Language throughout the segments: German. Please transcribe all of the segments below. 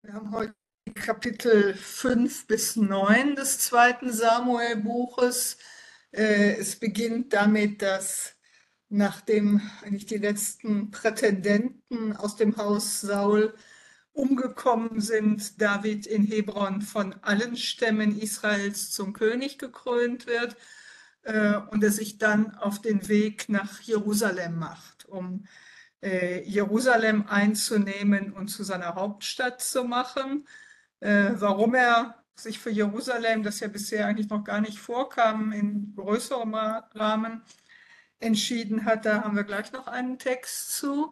Wir haben heute die Kapitel 5 bis 9 des zweiten Samuel-Buches. Es beginnt damit, dass nachdem eigentlich die letzten Prätendenten aus dem Haus Saul umgekommen sind, David in Hebron von allen Stämmen Israels zum König gekrönt wird und er sich dann auf den Weg nach Jerusalem macht, um Jerusalem einzunehmen und zu seiner Hauptstadt zu machen. Warum er sich für Jerusalem, das ja bisher eigentlich noch gar nicht vorkam, in größerem Rahmen entschieden hat, da haben wir gleich noch einen Text zu.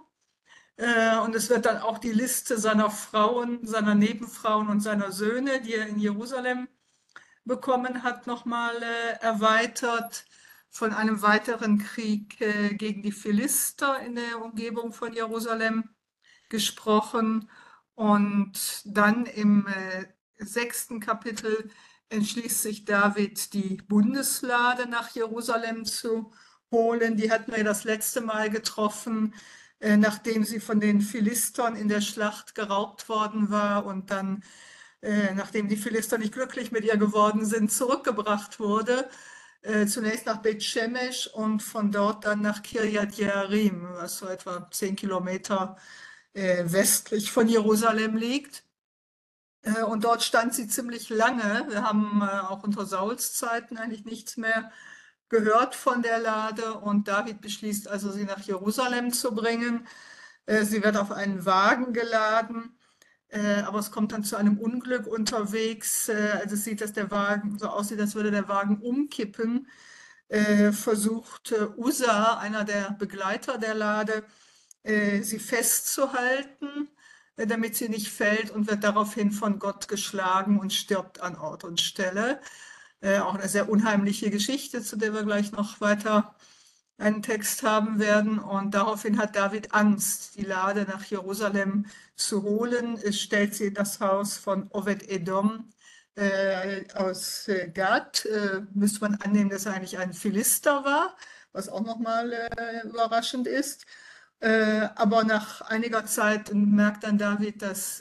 Und es wird dann auch die Liste seiner Frauen, seiner Nebenfrauen und seiner Söhne, die er in Jerusalem bekommen hat, nochmal erweitert von einem weiteren Krieg gegen die Philister in der Umgebung von Jerusalem gesprochen. Und dann im 6. Kapitel entschließt sich David, die Bundeslade nach Jerusalem zu holen. Die hatten wir das letzte Mal getroffen, nachdem sie von den Philistern in der Schlacht geraubt worden war und dann, nachdem die Philister nicht glücklich mit ihr geworden sind, zurückgebracht wurde. Zunächst nach Beth-Shemesh und von dort dann nach Kirjat Jearim, was so etwa 10 Kilometer westlich von Jerusalem liegt. Und dort stand sie ziemlich lange. Wir haben auch unter Sauls Zeiten eigentlich nichts mehr gehört von der Lade. Und David beschließt also, sie nach Jerusalem zu bringen. Sie wird auf einen Wagen geladen. Aber es kommt dann zu einem Unglück unterwegs. Also es sieht, dass der Wagen so aussieht, als würde der Wagen umkippen. Versucht Ussa, einer der Begleiter der Lade, sie festzuhalten, damit sie nicht fällt und wird daraufhin von Gott geschlagen und stirbt an Ort und Stelle. Auch eine sehr unheimliche Geschichte, zu der wir gleich noch weiter einen Text haben werden. Und daraufhin hat David Angst, die Lade nach Jerusalem zu holen. Es stellt sie in das Haus von Oved-Edom aus Gad. Müsste man annehmen, dass er eigentlich ein Philister war, was auch nochmal überraschend ist. Aber nach einiger Zeit merkt dann David, dass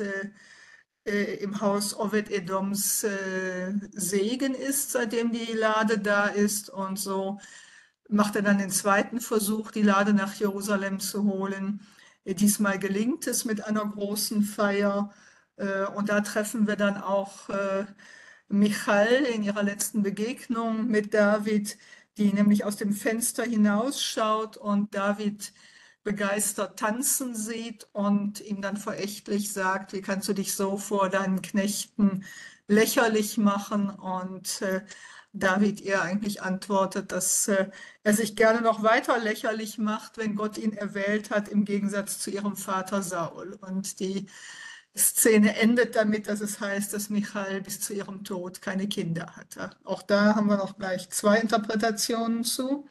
im Haus Oved-Edoms Segen ist, seitdem die Lade da ist. Und so macht er dann den zweiten Versuch, die Lade nach Jerusalem zu holen. Diesmal gelingt es mit einer großen Feier. Und da treffen wir dann auch Michal in ihrer letzten Begegnung mit David, die nämlich aus dem Fenster hinausschaut und David begeistert tanzen sieht und ihm dann verächtlich sagt, wie kannst du dich so vor deinen Knechten lächerlich machen? Und David ihr eigentlich antwortet, dass er sich gerne noch weiter lächerlich macht, wenn Gott ihn erwählt hat, im Gegensatz zu ihrem Vater Saul. Und die Szene endet damit, dass es heißt, dass Michal bis zu ihrem Tod keine Kinder hatte. Auch da haben wir noch gleich zwei Interpretationen zu.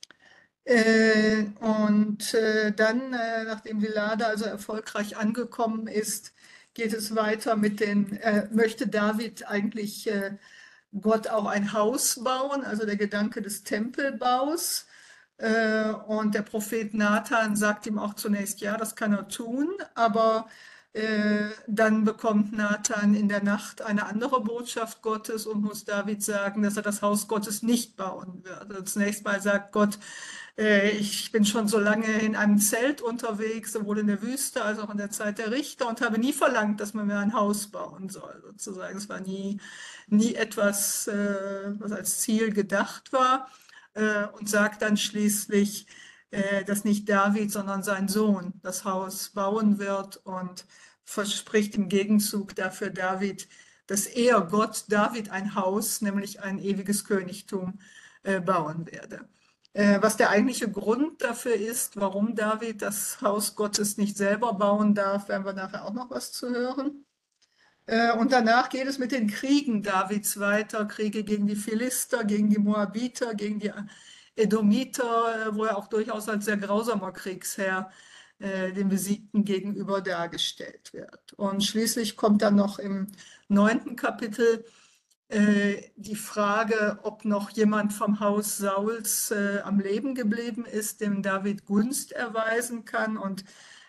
Dann, nachdem die Lade also erfolgreich angekommen ist, geht es weiter mit möchte David eigentlich Gott auch ein Haus bauen, also der Gedanke des Tempelbaus. Und der Prophet Nathan sagt ihm auch zunächst, ja, das kann er tun, aber dann bekommt Nathan in der Nacht eine andere Botschaft Gottes und muss David sagen, dass er das Haus Gottes nicht bauen wird. Also zunächst mal sagt Gott, ich bin schon so lange in einem Zelt unterwegs, sowohl in der Wüste als auch in der Zeit der Richter und habe nie verlangt, dass man mir ein Haus bauen soll, sozusagen. Es war nie etwas, was als Ziel gedacht war, und sagt dann schließlich, dass nicht David, sondern sein Sohn das Haus bauen wird und verspricht im Gegenzug dafür David, dass er Gott David ein Haus, nämlich ein ewiges Königtum, bauen werde. Was der eigentliche Grund dafür ist, warum David das Haus Gottes nicht selber bauen darf, werden wir nachher auch noch was zu hören. Und danach geht es mit den Kriegen Davids weiter, Kriege gegen die Philister, gegen die Moabiter, gegen die Edomiter, wo er auch durchaus als sehr grausamer Kriegsherr den Besiegten gegenüber dargestellt wird. Und schließlich kommt dann noch im 9. Kapitel die Frage, ob noch jemand vom Haus Sauls am Leben geblieben ist, dem David Gunst erweisen kann. Und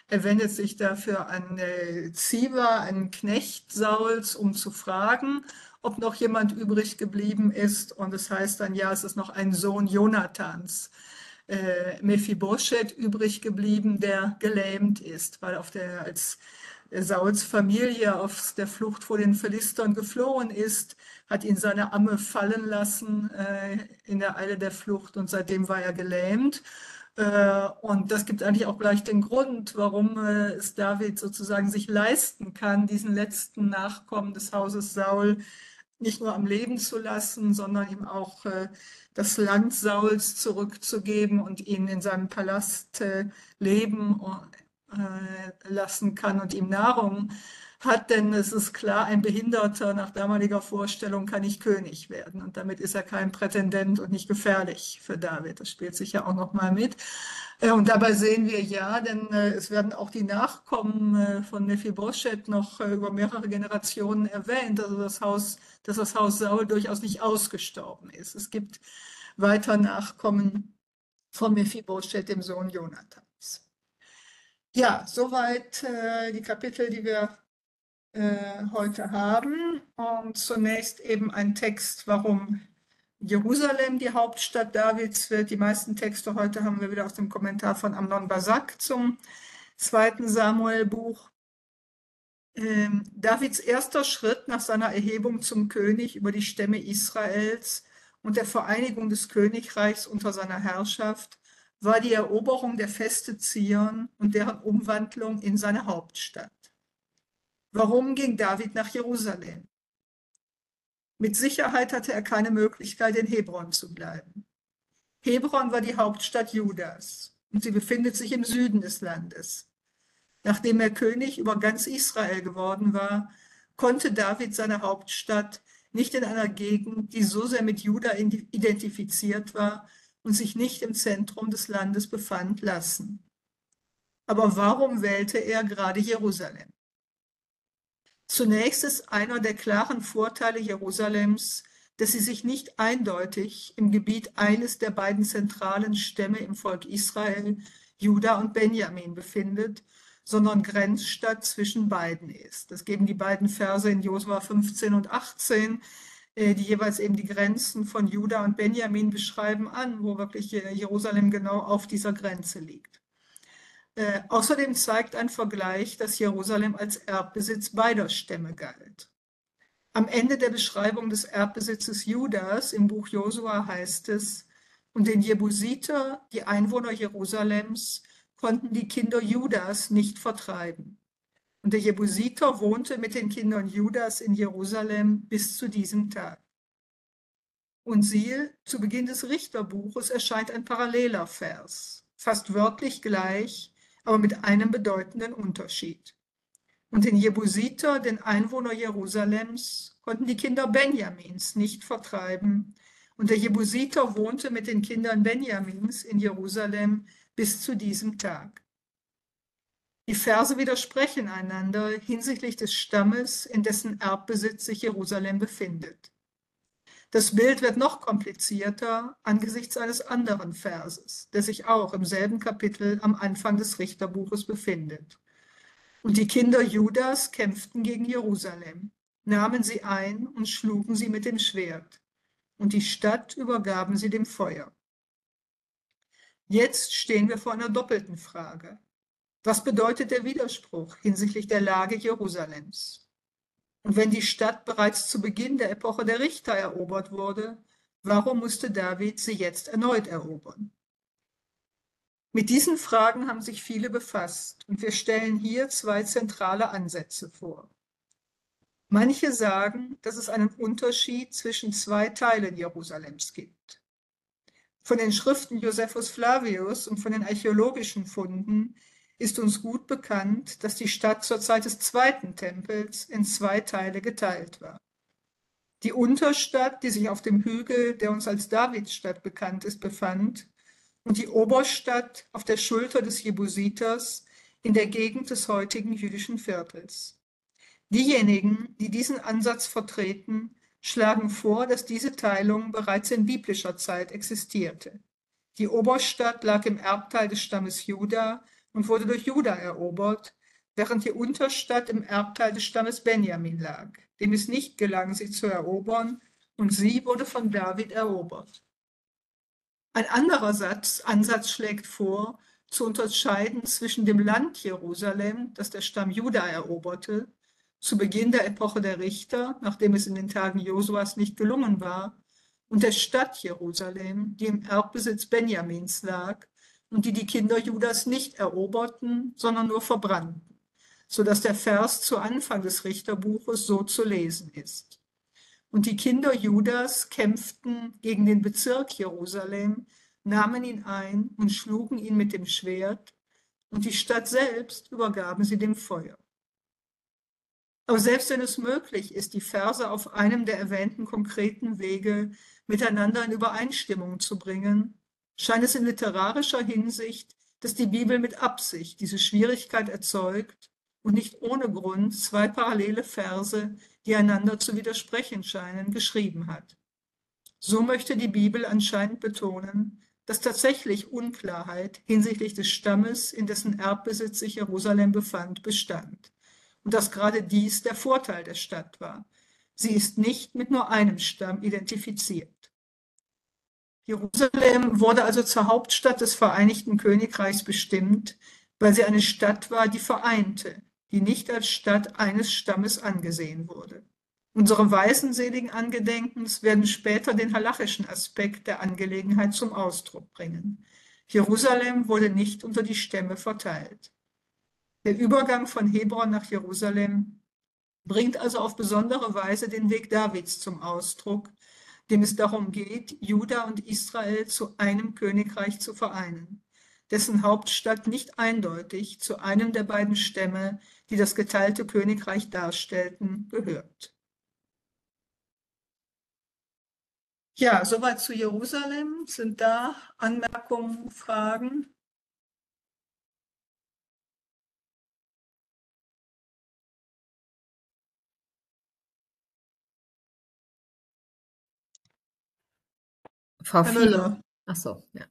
Er wendet sich dafür an Ziba, einen Knecht Sauls, um zu fragen, ob noch jemand übrig geblieben ist. Und es heißt dann, ja, es ist noch ein Sohn Jonathans, Mephibosheth, übrig geblieben, der gelähmt ist, weil als Sauls Familie auf der Flucht vor den Philistern geflohen ist, hat ihn seine Amme fallen lassen in der Eile der Flucht und seitdem war er gelähmt. Und das gibt eigentlich auch gleich den Grund, warum es David sozusagen sich leisten kann, diesen letzten Nachkommen des Hauses Saul nicht nur am Leben zu lassen, sondern ihm auch das Land Sauls zurückzugeben und ihn in seinem Palast leben lassen kann und ihm Nahrung hat, denn es ist klar, ein Behinderter nach damaliger Vorstellung kann nicht König werden und damit ist er kein Prätendent und nicht gefährlich für David. Das spielt sich ja auch noch mal mit. Und dabei sehen wir ja, denn es werden auch die Nachkommen von Mephibosheth noch über mehrere Generationen erwähnt, also dass das Haus Saul durchaus nicht ausgestorben ist. Es gibt weiter Nachkommen von Mephibosheth, dem Sohn Jonathans. Ja, soweit die Kapitel, die wir heute haben. Und zunächst eben ein Text, warum Jerusalem die Hauptstadt Davids wird. Die meisten Texte heute haben wir wieder aus dem Kommentar von Amnon Basak zum 2. Samuel-Buch. Davids erster Schritt nach seiner Erhebung zum König über die Stämme Israels und der Vereinigung des Königreichs unter seiner Herrschaft war die Eroberung der Feste Zion und deren Umwandlung in seine Hauptstadt. Warum ging David nach Jerusalem? Mit Sicherheit hatte er keine Möglichkeit, in Hebron zu bleiben. Hebron war die Hauptstadt Judas und sie befindet sich im Süden des Landes. Nachdem er König über ganz Israel geworden war, konnte David seine Hauptstadt nicht in einer Gegend, die so sehr mit Juda identifiziert war und sich nicht im Zentrum des Landes befand, lassen. Aber warum wählte er gerade Jerusalem? Zunächst ist einer der klaren Vorteile Jerusalems, dass sie sich nicht eindeutig im Gebiet eines der beiden zentralen Stämme im Volk Israel, Juda und Benjamin, befindet, sondern Grenzstadt zwischen beiden ist. Das geben die beiden Verse in Josua 15 und 18, die jeweils eben die Grenzen von Juda und Benjamin beschreiben, an, wo wirklich Jerusalem genau auf dieser Grenze liegt. Außerdem zeigt ein Vergleich, dass Jerusalem als Erbbesitz beider Stämme galt. Am Ende der Beschreibung des Erbbesitzes Judas im Buch Josua heißt es, und den Jebusiter, die Einwohner Jerusalems, konnten die Kinder Judas nicht vertreiben. Und der Jebusiter wohnte mit den Kindern Judas in Jerusalem bis zu diesem Tag. Und siehe, zu Beginn des Richterbuches erscheint ein paralleler Vers, fast wörtlich gleich, aber mit einem bedeutenden Unterschied. Und den Jebusiter, den Einwohner Jerusalems, konnten die Kinder Benjamins nicht vertreiben. Und der Jebusiter wohnte mit den Kindern Benjamins in Jerusalem bis zu diesem Tag. Die Verse widersprechen einander hinsichtlich des Stammes, in dessen Erbbesitz sich Jerusalem befindet. Das Bild wird noch komplizierter angesichts eines anderen Verses, der sich auch im selben Kapitel am Anfang des Richterbuches befindet. Und die Kinder Judas kämpften gegen Jerusalem, nahmen sie ein und schlugen sie mit dem Schwert. Und die Stadt übergaben sie dem Feuer. Jetzt stehen wir vor einer doppelten Frage. Was bedeutet der Widerspruch hinsichtlich der Lage Jerusalems? Und wenn die Stadt bereits zu Beginn der Epoche der Richter erobert wurde, warum musste David sie jetzt erneut erobern? Mit diesen Fragen haben sich viele befasst und wir stellen hier zwei zentrale Ansätze vor. Manche sagen, dass es einen Unterschied zwischen zwei Teilen Jerusalems gibt. Von den Schriften Josephus Flavius und von den archäologischen Funden ist uns gut bekannt, dass die Stadt zur Zeit des zweiten Tempels in zwei Teile geteilt war. Die Unterstadt, die sich auf dem Hügel, der uns als Davidsstadt bekannt ist, befand, und die Oberstadt auf der Schulter des Jebusiters in der Gegend des heutigen jüdischen Viertels. Diejenigen, die diesen Ansatz vertreten, schlagen vor, dass diese Teilung bereits in biblischer Zeit existierte. Die Oberstadt lag im Erbteil des Stammes Juda und wurde durch Juda erobert, während die Unterstadt im Erbteil des Stammes Benjamin lag, dem es nicht gelang, sie zu erobern, und sie wurde von David erobert. Ein anderer Ansatz schlägt vor, zu unterscheiden zwischen dem Land Jerusalem, das der Stamm Juda eroberte, zu Beginn der Epoche der Richter, nachdem es in den Tagen Josuas nicht gelungen war, und der Stadt Jerusalem, die im Erbbesitz Benjamins lag und die Kinder Judas nicht eroberten, sondern nur verbrannten, so dass der Vers zu Anfang des Richterbuches so zu lesen ist. Und die Kinder Judas kämpften gegen den Bezirk Jerusalem, nahmen ihn ein und schlugen ihn mit dem Schwert, und die Stadt selbst übergaben sie dem Feuer. Aber selbst wenn es möglich ist, die Verse auf einem der erwähnten konkreten Wege miteinander in Übereinstimmung zu bringen, scheint es in literarischer Hinsicht, dass die Bibel mit Absicht diese Schwierigkeit erzeugt und nicht ohne Grund zwei parallele Verse, die einander zu widersprechen scheinen, geschrieben hat. So möchte die Bibel anscheinend betonen, dass tatsächlich Unklarheit hinsichtlich des Stammes, in dessen Erbbesitz sich Jerusalem befand, bestand. Und dass gerade dies der Vorteil der Stadt war. Sie ist nicht mit nur einem Stamm identifiziert. Jerusalem wurde also zur Hauptstadt des Vereinigten Königreichs bestimmt, weil sie eine Stadt war, die vereinte, die nicht als Stadt eines Stammes angesehen wurde. Unsere Weisen seligen Angedenkens werden später den halachischen Aspekt der Angelegenheit zum Ausdruck bringen. Jerusalem wurde nicht unter die Stämme verteilt. Der Übergang von Hebron nach Jerusalem bringt also auf besondere Weise den Weg Davids zum Ausdruck, dem es darum geht, Juda und Israel zu einem Königreich zu vereinen, dessen Hauptstadt nicht eindeutig zu einem der beiden Stämme, die das geteilte Königreich darstellten, gehört. Ja, soweit zu Jerusalem. Sind da Anmerkungen, Fragen? Frau Herr Fiedler. Müller. Ach so, ja.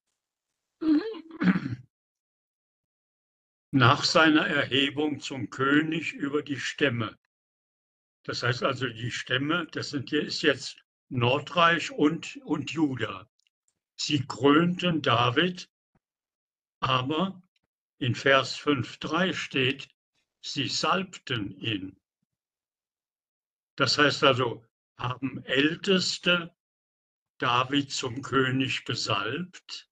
Nach seiner Erhebung zum König über die Stämme. Das heißt also, die Stämme, ist jetzt Nordreich und Juda. Sie krönten David, aber in Vers 5,3 steht, sie salbten ihn. Das heißt also, haben Älteste David zum König gesalbt?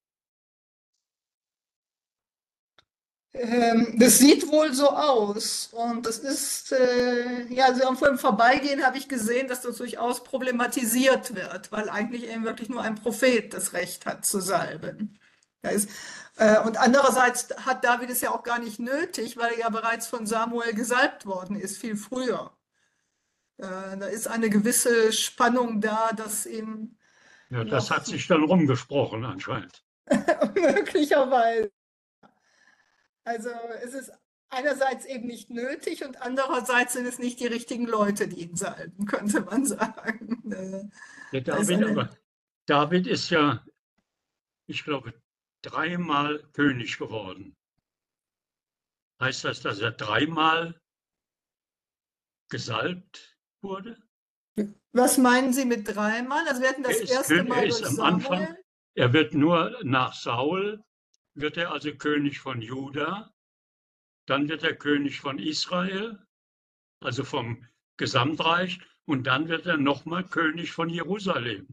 Das sieht wohl so aus. Und das ist, ja, also im Vorbeigehen habe ich gesehen, dass das durchaus problematisiert wird, weil eigentlich eben wirklich nur ein Prophet das Recht hat zu salben. Und andererseits hat David es ja auch gar nicht nötig, weil er ja bereits von Samuel gesalbt worden ist, viel früher. Da ist eine gewisse Spannung da, dass ihm Ja, das noch hat sich dann rumgesprochen anscheinend. möglicherweise. Also es ist einerseits eben nicht nötig und andererseits sind es nicht die richtigen Leute, die ihn salben, könnte man sagen. Der Da ist David ist ja, ich glaube, 3-mal König geworden. Heißt das, dass er 3-mal gesalbt wurde? Was meinen Sie mit dreimal? Also wir hatten das erste Mal Er ist durch am Anfang, Samuel. er wird nur nach Saul, wird er also König von Juda, dann wird er König von Israel, also vom Gesamtreich, und dann wird er nochmal König von Jerusalem.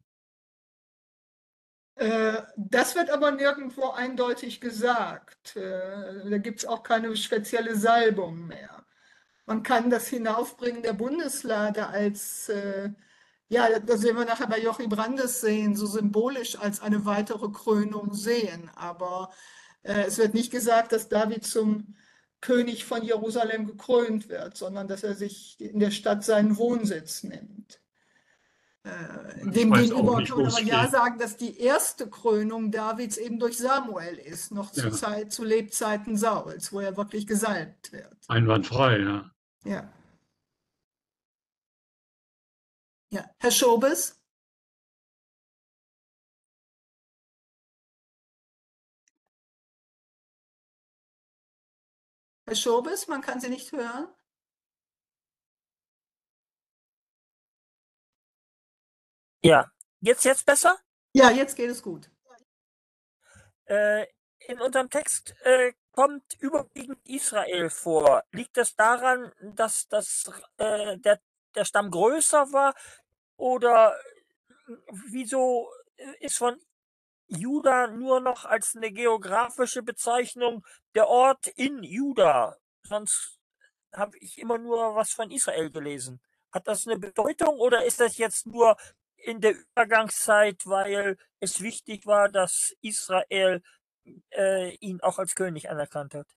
Das wird aber nirgendwo eindeutig gesagt. Da gibt es auch keine spezielle Salbung mehr. Man kann das Hinaufbringen der Bundeslade als, ja, das werden wir nachher bei Joachim Brandes sehen, so symbolisch als eine weitere Krönung sehen. Aber es wird nicht gesagt, dass David zum König von Jerusalem gekrönt wird, sondern dass er sich in der Stadt seinen Wohnsitz nimmt. Ich weiß auch Demgegenüber nicht, kann wo man es aber ja steht. sagen, dass die erste Krönung Davids eben durch Samuel ist, noch Ja, zu Lebzeiten Sauls, wo er wirklich gesalbt wird. einwandfrei, ja. Ja. Ja. Herr Schobes? Herr Schobes, man kann Sie nicht hören. Ja, jetzt besser? Ja, jetzt geht es gut. In unserem Text kommt überwiegend Israel vor. Liegt das daran, dass der Stamm größer war? Oder wieso ist von Juda nur noch als eine geografische Bezeichnung der Ort in Juda? Sonst habe ich immer nur was von Israel gelesen. Hat das eine Bedeutung oder ist das jetzt nur in der Übergangszeit, weil es wichtig war, dass Israel ihn auch als König anerkannt hat?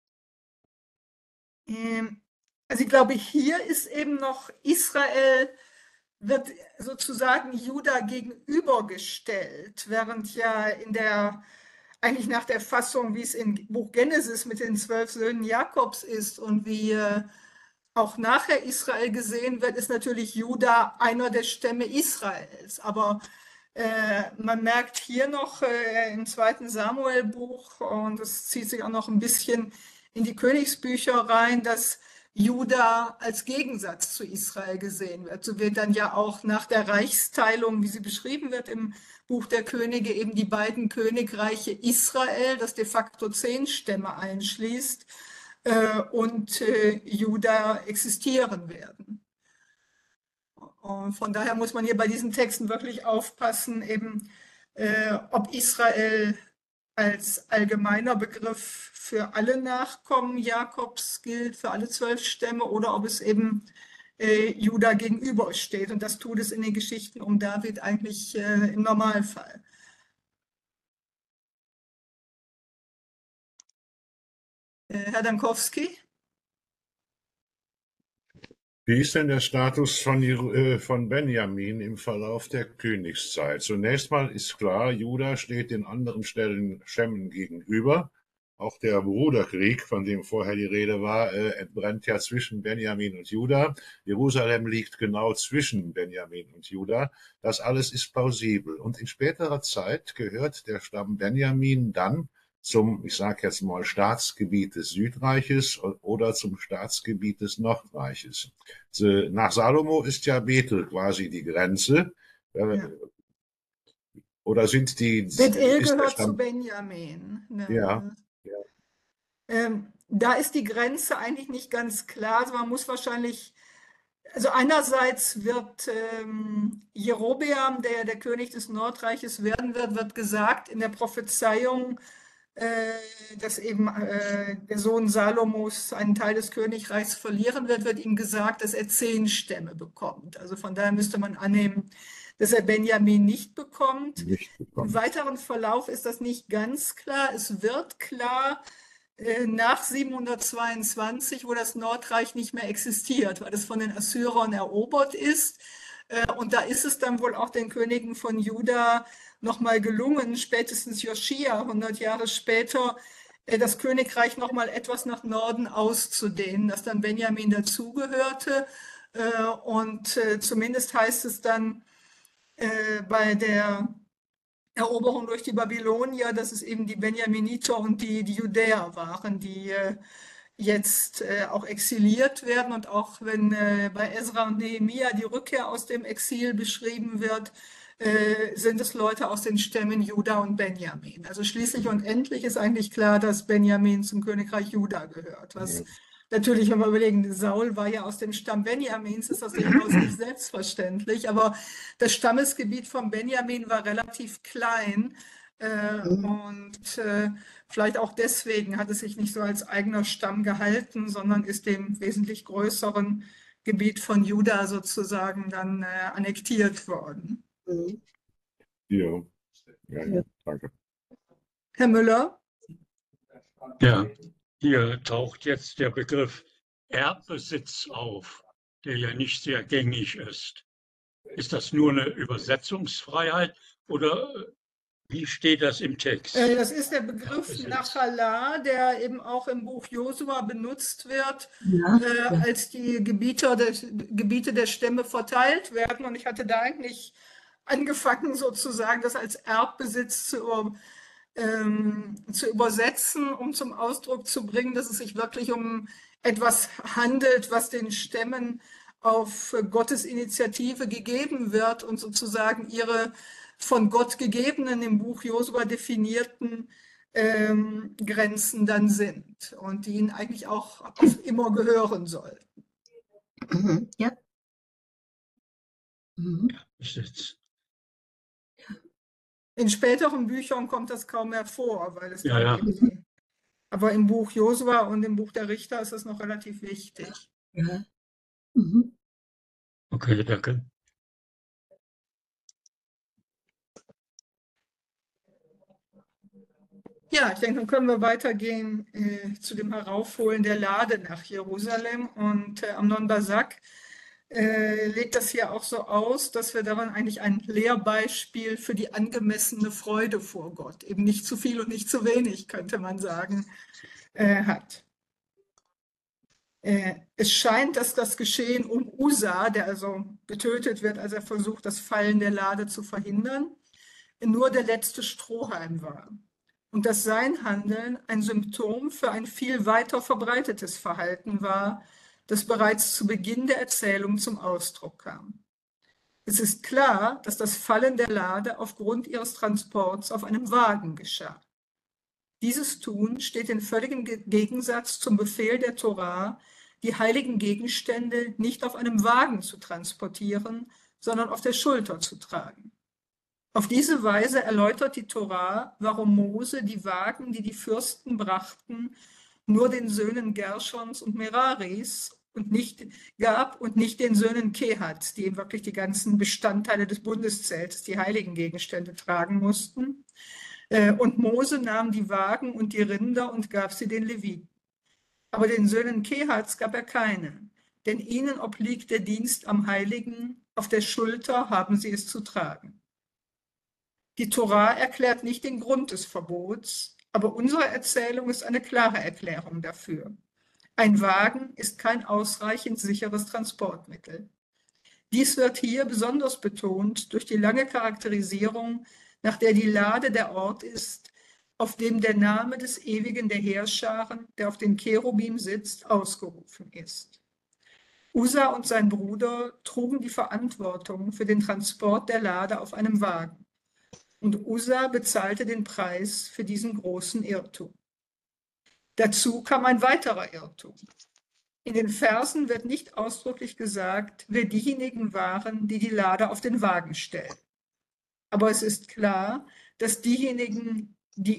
Also ich glaube, hier ist eben noch Israel wird sozusagen Juda gegenübergestellt, während ja eigentlich nach der Fassung, wie es im Buch Genesis mit den 12 Söhnen Jakobs ist und wie auch nachher Israel gesehen wird, ist natürlich Juda einer der Stämme Israels. Aber man merkt hier noch im zweiten Samuel-Buch, und das zieht sich auch noch ein bisschen in die Königsbücher rein, dass Juda als Gegensatz zu Israel gesehen wird. So wird dann ja auch nach der Reichsteilung, wie sie beschrieben wird im Buch der Könige, eben die beiden Königreiche Israel, das de facto 10 Stämme einschließt, und Juda existieren werden. Und von daher muss man hier bei diesen Texten wirklich aufpassen, eben ob Israel als allgemeiner Begriff für alle Nachkommen Jakobs gilt, für alle 12 Stämme, oder ob es eben Juda gegenübersteht. Und das tut es in den Geschichten um David eigentlich im Normalfall. Herr Dankowski? Wie ist denn der Status von Benjamin im Verlauf der Königszeit? Zunächst mal ist klar, Juda steht den anderen Stämmen gegenüber. Auch der Bruderkrieg, von dem vorher die Rede war, entbrennt ja zwischen Benjamin und Juda. Jerusalem liegt genau zwischen Benjamin und Juda. Das alles ist plausibel. Und in späterer Zeit gehört der Stamm Benjamin dann zum, ich sage jetzt mal, Staatsgebiet des Südreiches oder zum Staatsgebiet des Nordreiches. Nach Salomo ist ja Bethel quasi die Grenze. Ja. Oder sind die... Bethel gehört zu Benjamin. Ne? Ja. Da ist die Grenze eigentlich nicht ganz klar. Also man muss wahrscheinlich, also einerseits wird Jerobeam, der König des Nordreiches werden wird gesagt in der Prophezeiung, dass eben der Sohn Salomos einen Teil des Königreichs verlieren wird ihm gesagt, dass er 10 Stämme bekommt. Also von daher müsste man annehmen, dass er Benjamin nicht bekommt. Im weiteren Verlauf ist das nicht ganz klar. Es wird klar nach 722, wo das Nordreich nicht mehr existiert, weil es von den Assyrern erobert ist. Und da ist es dann wohl auch den Königen von Juda nochmal gelungen, spätestens Joschia, 100 Jahre später, das Königreich nochmal etwas nach Norden auszudehnen, dass dann Benjamin dazugehörte. Und zumindest heißt es dann bei der Eroberung durch die Babylonier, dass es eben die Benjaminiter und die Judäer waren, die jetzt auch exiliert werden. Und auch wenn bei Esra und Nehemia die Rückkehr aus dem Exil beschrieben wird, sind es Leute aus den Stämmen Juda und Benjamin. Also schließlich und endlich ist eigentlich klar, dass Benjamin zum Königreich Juda gehört. Was natürlich, wenn wir überlegen, Saul war ja aus dem Stamm Benjamins, ist das durchaus nicht selbstverständlich. Aber das Stammesgebiet von Benjamin war relativ klein. Und vielleicht auch deswegen hat es sich nicht so als eigener Stamm gehalten, sondern ist dem wesentlich größeren Gebiet von Juda sozusagen dann annektiert worden. Ja, danke. Herr Müller? Ja, hier taucht jetzt der Begriff Erbbesitz auf, der ja nicht sehr gängig ist. Ist das nur eine Übersetzungsfreiheit oder wie steht das im Text? Das ist der Begriff Nachala, der eben auch im Buch Josua benutzt wird, als die Gebiete der Stämme verteilt werden. Und ich hatte da eigentlich angefangen, sozusagen das als Erbbesitz zu zu übersetzen, um zum Ausdruck zu bringen, dass es sich wirklich um etwas handelt, was den Stämmen auf Gottes Initiative gegeben wird und sozusagen ihre von Gott gegebenen, im Buch Josua definierten Grenzen dann sind und die ihnen eigentlich auch auf immer gehören sollten. Ja. Ist jetzt, In späteren Büchern kommt das kaum mehr vor, weil es Ja, dann ja. eben, aber im Buch Josua und im Buch der Richter ist es noch relativ wichtig. Ja. okay, danke. Ja, ich denke, dann können wir weitergehen zu dem Heraufholen der Lade nach Jerusalem. Und Amnon Basak legt das hier auch so aus, dass wir daran eigentlich ein Lehrbeispiel für die angemessene Freude vor Gott, eben nicht zu viel und nicht zu wenig, könnte man sagen, hat. Es scheint, dass das Geschehen um Usa, der also getötet wird, als er versucht, das Fallen der Lade zu verhindern, nur der letzte Strohhalm war. Und dass sein Handeln ein Symptom für ein viel weiter verbreitetes Verhalten war, das bereits zu Beginn der Erzählung zum Ausdruck kam. Es ist klar, dass das Fallen der Lade aufgrund ihres Transports auf einem Wagen geschah. Dieses Tun steht in völligem Gegensatz zum Befehl der Torah, die heiligen Gegenstände nicht auf einem Wagen zu transportieren, sondern auf der Schulter zu tragen. Auf diese Weise erläutert die Torah, warum Mose die Wagen, die die Fürsten brachten, nur den Söhnen Gerschons und Meraris gab und nicht den Söhnen Kehats, die eben wirklich die ganzen Bestandteile des Bundeszeltes, die heiligen Gegenstände tragen mussten. Und Mose nahm die Wagen und die Rinder und gab sie den Leviten. Aber den Söhnen Kehats gab er keine, denn ihnen obliegt der Dienst am Heiligen, auf der Schulter haben sie es zu tragen. Die Torah erklärt nicht den Grund des Verbots, aber unsere Erzählung ist eine klare Erklärung dafür. Ein Wagen ist kein ausreichend sicheres Transportmittel. Dies wird hier besonders betont durch die lange Charakterisierung, nach der die Lade der Ort ist, auf dem der Name des Ewigen der Heerscharen, der auf den Cherubim sitzt, ausgerufen ist. Usa und sein Bruder trugen die Verantwortung für den Transport der Lade auf einem Wagen. Und Usa bezahlte den Preis für diesen großen Irrtum. Dazu kam ein weiterer Irrtum. In den Versen wird nicht ausdrücklich gesagt, wer diejenigen waren, die die Lade auf den Wagen stellen. Aber es ist klar, dass diejenigen,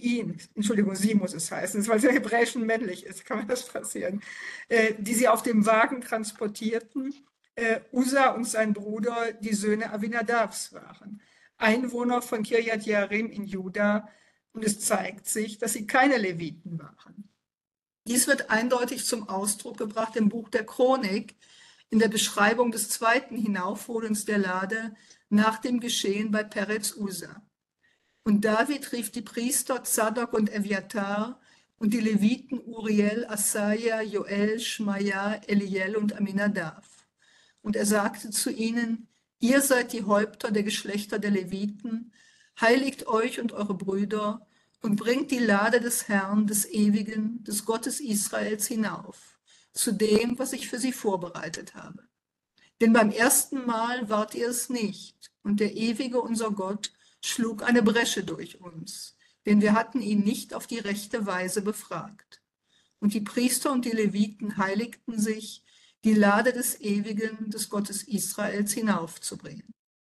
sie muss es heißen, weil es im Hebräischen männlich ist, kann man das passieren, die sie auf dem Wagen transportierten, Usa und sein Bruder, die Söhne Avinadabs waren. Einwohner von Kirjat Jearim in Juda, und es zeigt sich, dass sie keine Leviten waren. Dies wird eindeutig zum Ausdruck gebracht im Buch der Chronik, in der Beschreibung des zweiten Hinaufholens der Lade nach dem Geschehen bei Peretz Usa. Und David rief die Priester Zadok und Eviatar und die Leviten Uriel, Asaja, Joel, Schmaja, Eliel und Aminadab. Und er sagte zu ihnen: Ihr seid die Häupter der Geschlechter der Leviten, heiligt euch und eure Brüder und bringt die Lade des Herrn, des Ewigen, des Gottes Israels hinauf, zu dem, was ich für sie vorbereitet habe. Denn beim ersten Mal wart ihr es nicht, und der Ewige, unser Gott, schlug eine Bresche durch uns, denn wir hatten ihn nicht auf die rechte Weise befragt. Und die Priester und die Leviten heiligten sich, die Lade des Ewigen, des Gottes Israels hinaufzubringen.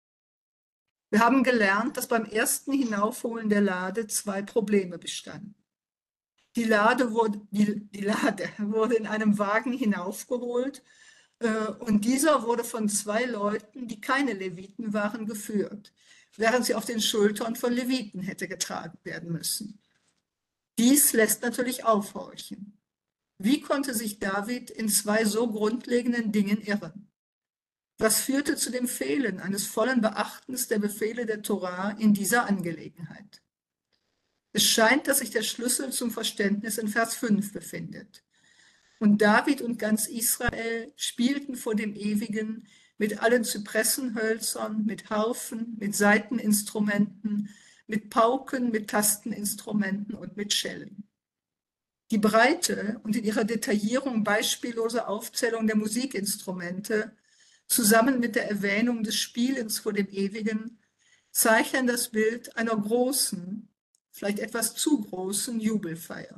Wir haben gelernt, dass beim ersten Hinaufholen der Lade zwei Probleme bestanden. Die Lade wurde in einem Wagen hinaufgeholt und dieser wurde von zwei Leuten, die keine Leviten waren, geführt, während sie auf den Schultern von Leviten hätte getragen werden müssen. Dies lässt natürlich aufhorchen. Wie konnte sich David in zwei so grundlegenden Dingen irren? Was führte zu dem Fehlen eines vollen Beachtens der Befehle der Torah in dieser Angelegenheit? Es scheint, dass sich der Schlüssel zum Verständnis in Vers 5 befindet. Und David und ganz Israel spielten vor dem Ewigen mit allen Zypressenhölzern, mit Harfen, mit Saiteninstrumenten, mit Pauken, mit Tasteninstrumenten und mit Schellen. Die Breite und in ihrer Detaillierung beispiellose Aufzählung der Musikinstrumente zusammen mit der Erwähnung des Spielens vor dem Ewigen zeichnen das Bild einer großen, vielleicht etwas zu großen Jubelfeier.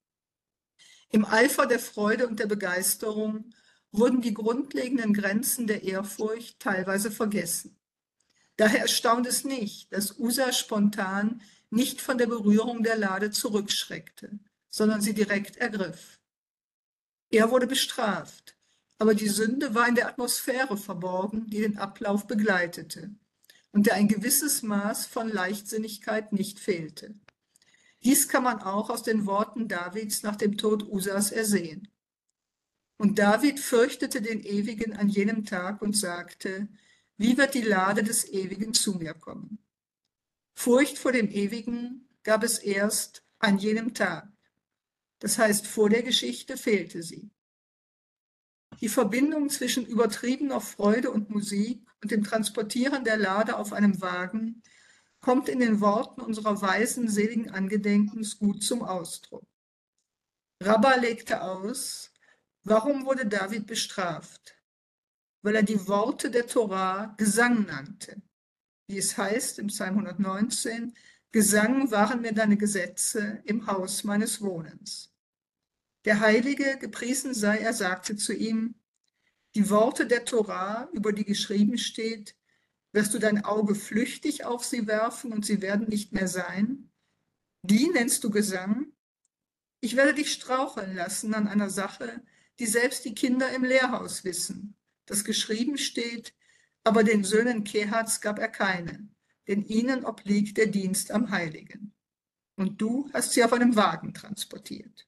Im Eifer der Freude und der Begeisterung wurden die grundlegenden Grenzen der Ehrfurcht teilweise vergessen. Daher erstaunt es nicht, dass Usa spontan nicht von der Berührung der Lade zurückschreckte, sondern sie direkt ergriff. Er wurde bestraft, aber die Sünde war in der Atmosphäre verborgen, die den Ablauf begleitete und der ein gewisses Maß von Leichtsinnigkeit nicht fehlte. Dies kann man auch aus den Worten Davids nach dem Tod Usas ersehen. Und David fürchtete den Ewigen an jenem Tag und sagte, wie wird die Lade des Ewigen zu mir kommen? Furcht vor dem Ewigen gab es erst an jenem Tag. Das heißt, vor der Geschichte fehlte sie. Die Verbindung zwischen übertriebener Freude und Musik und dem Transportieren der Lade auf einem Wagen kommt in den Worten unserer weisen, seligen Angedenkens gut zum Ausdruck. Rabba legte aus, warum wurde David bestraft? Weil er die Worte der Torah Gesang nannte. Wie es heißt im Psalm 119, Gesang waren mir deine Gesetze im Haus meines Wohnens. Der Heilige, gepriesen sei er, sagte zu ihm, die Worte der Torah, über die geschrieben steht, wirst du dein Auge flüchtig auf sie werfen und sie werden nicht mehr sein? Die nennst du Gesang? Ich werde dich straucheln lassen an einer Sache, die selbst die Kinder im Lehrhaus wissen, dass geschrieben steht, aber den Söhnen Kehats gab er keine, denn ihnen obliegt der Dienst am Heiligen. Und du hast sie auf einem Wagen transportiert.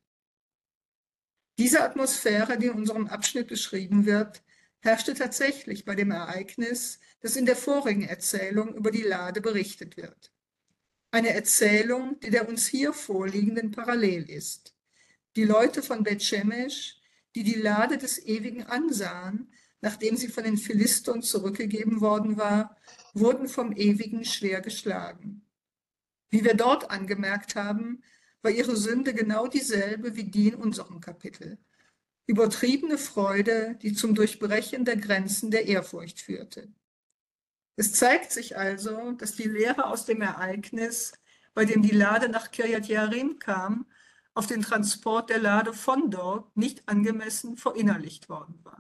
Diese Atmosphäre, die in unserem Abschnitt beschrieben wird, herrschte tatsächlich bei dem Ereignis, das in der vorigen Erzählung über die Lade berichtet wird. Eine Erzählung, die der uns hier vorliegenden parallel ist. Die Leute von Beth-Shemesh, die die Lade des Ewigen ansahen, nachdem sie von den Philistern zurückgegeben worden war, wurden vom Ewigen schwer geschlagen. Wie wir dort angemerkt haben, war ihre Sünde genau dieselbe wie die in unserem Kapitel. Übertriebene Freude, die zum Durchbrechen der Grenzen der Ehrfurcht führte. Es zeigt sich also, dass die Lehre aus dem Ereignis, bei dem die Lade nach Kirjat Jearim kam, auf den Transport der Lade von dort nicht angemessen verinnerlicht worden war.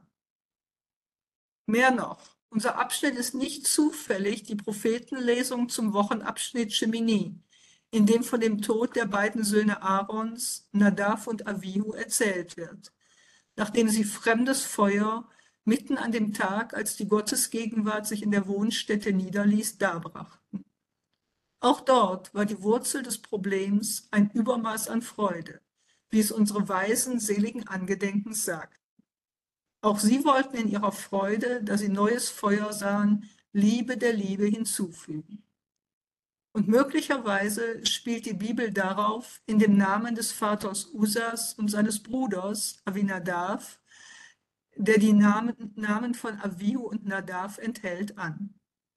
Mehr noch, unser Abschnitt ist nicht zufällig die Prophetenlesung zum Wochenabschnitt Shemini, in dem von dem Tod der beiden Söhne Aarons, Nadav und Avihu, erzählt wird, nachdem sie fremdes Feuer mitten an dem Tag, als die Gottesgegenwart sich in der Wohnstätte niederließ, darbrachten. Auch dort war die Wurzel des Problems ein Übermaß an Freude, wie es unsere weisen, seligen Angedenkens sagt. Auch sie wollten in ihrer Freude, da sie neues Feuer sahen, Liebe der Liebe hinzufügen. Und möglicherweise spielt die Bibel darauf in dem Namen des Vaters Usas und seines Bruders Avinadav, der die Namen von Avihu und Nadav enthält, an.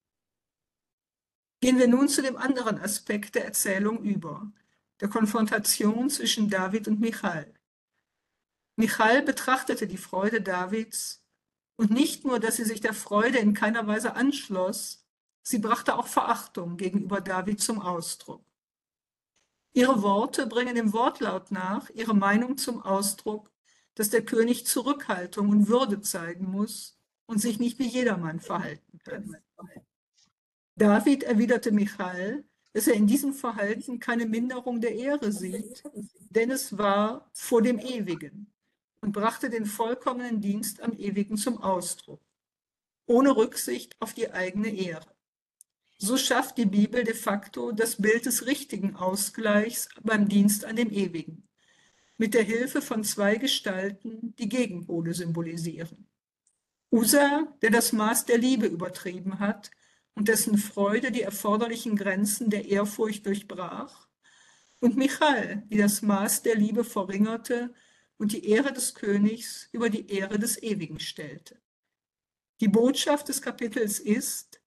Gehen wir nun zu dem anderen Aspekt der Erzählung über, der Konfrontation zwischen David und Michal. Michal betrachtete die Freude Davids und nicht nur, dass sie sich der Freude in keiner Weise anschloss, sie brachte auch Verachtung gegenüber David zum Ausdruck. Ihre Worte bringen dem Wortlaut nach ihre Meinung zum Ausdruck, dass der König Zurückhaltung und Würde zeigen muss und sich nicht wie jedermann verhalten kann. David erwiderte Michal, dass er in diesem Verhalten keine Minderung der Ehre sieht, denn es war vor dem Ewigen und brachte den vollkommenen Dienst am Ewigen zum Ausdruck, ohne Rücksicht auf die eigene Ehre. So schafft die Bibel de facto das Bild des richtigen Ausgleichs beim Dienst an dem Ewigen, mit der Hilfe von zwei Gestalten, die Gegenpole symbolisieren. Usa, der das Maß der Liebe übertrieben hat und dessen Freude die erforderlichen Grenzen der Ehrfurcht durchbrach, und Michal, die das Maß der Liebe verringerte und die Ehre des Königs über die Ehre des Ewigen stellte. Die Botschaft des Kapitels ist,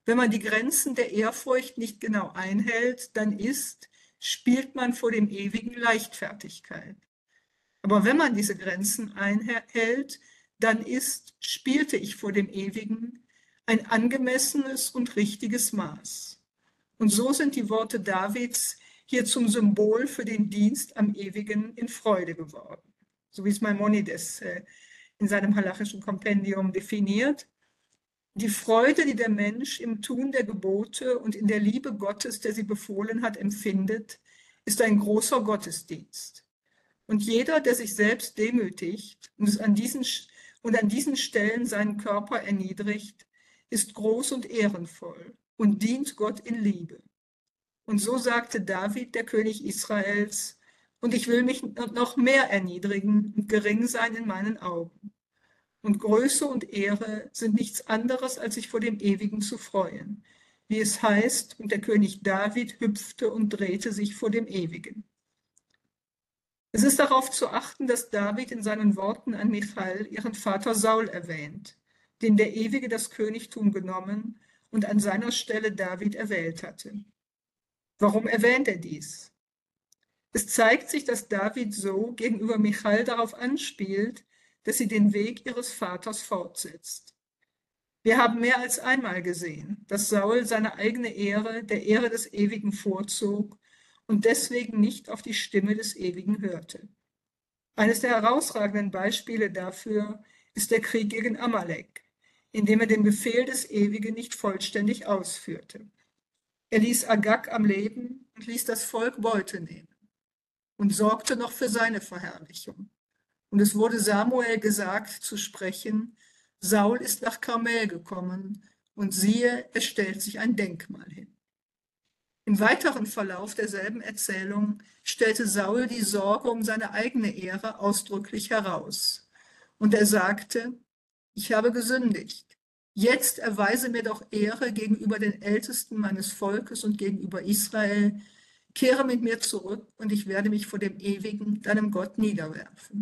Wenn man die Grenzen der Ehrfurcht nicht genau einhält, dann spielt man vor dem Ewigen Leichtfertigkeit. Aber wenn man diese Grenzen einhält, dann spielte ich vor dem Ewigen ein angemessenes und richtiges Maß. Und so sind die Worte Davids hier zum Symbol für den Dienst am Ewigen in Freude geworden, so wie es Maimonides in seinem halachischen Kompendium definiert. Die Freude, die der Mensch im Tun der Gebote und in der Liebe Gottes, der sie befohlen hat, empfindet, ist ein großer Gottesdienst. Und jeder, der sich selbst demütigt und an diesen Stellen seinen Körper erniedrigt, ist groß und ehrenvoll und dient Gott in Liebe. Und so sagte David, der König Israels, und ich will mich noch mehr erniedrigen und gering sein in meinen Augen. Und Größe und Ehre sind nichts anderes, als sich vor dem Ewigen zu freuen. Wie es heißt, und der König David hüpfte und drehte sich vor dem Ewigen. Es ist darauf zu achten, dass David in seinen Worten an Michal ihren Vater Saul erwähnt, dem der Ewige das Königtum genommen und an seiner Stelle David erwählt hatte. Warum erwähnt er dies? Es zeigt sich, dass David so gegenüber Michal darauf anspielt, dass sie den Weg ihres Vaters fortsetzt. Wir haben mehr als einmal gesehen, dass Saul seine eigene Ehre der Ehre des Ewigen vorzog und deswegen nicht auf die Stimme des Ewigen hörte. Eines der herausragenden Beispiele dafür ist der Krieg gegen Amalek, in dem er den Befehl des Ewigen nicht vollständig ausführte. Er ließ Agag am Leben und ließ das Volk Beute nehmen und sorgte noch für seine Verherrlichung. Und es wurde Samuel gesagt zu sprechen, Saul ist nach Karmel gekommen und siehe, es stellt sich ein Denkmal hin. Im weiteren Verlauf derselben Erzählung stellte Saul die Sorge um seine eigene Ehre ausdrücklich heraus. Und er sagte, ich habe gesündigt. Jetzt erweise mir doch Ehre gegenüber den Ältesten meines Volkes und gegenüber Israel. Kehre mit mir zurück und ich werde mich vor dem Ewigen, deinem Gott, niederwerfen.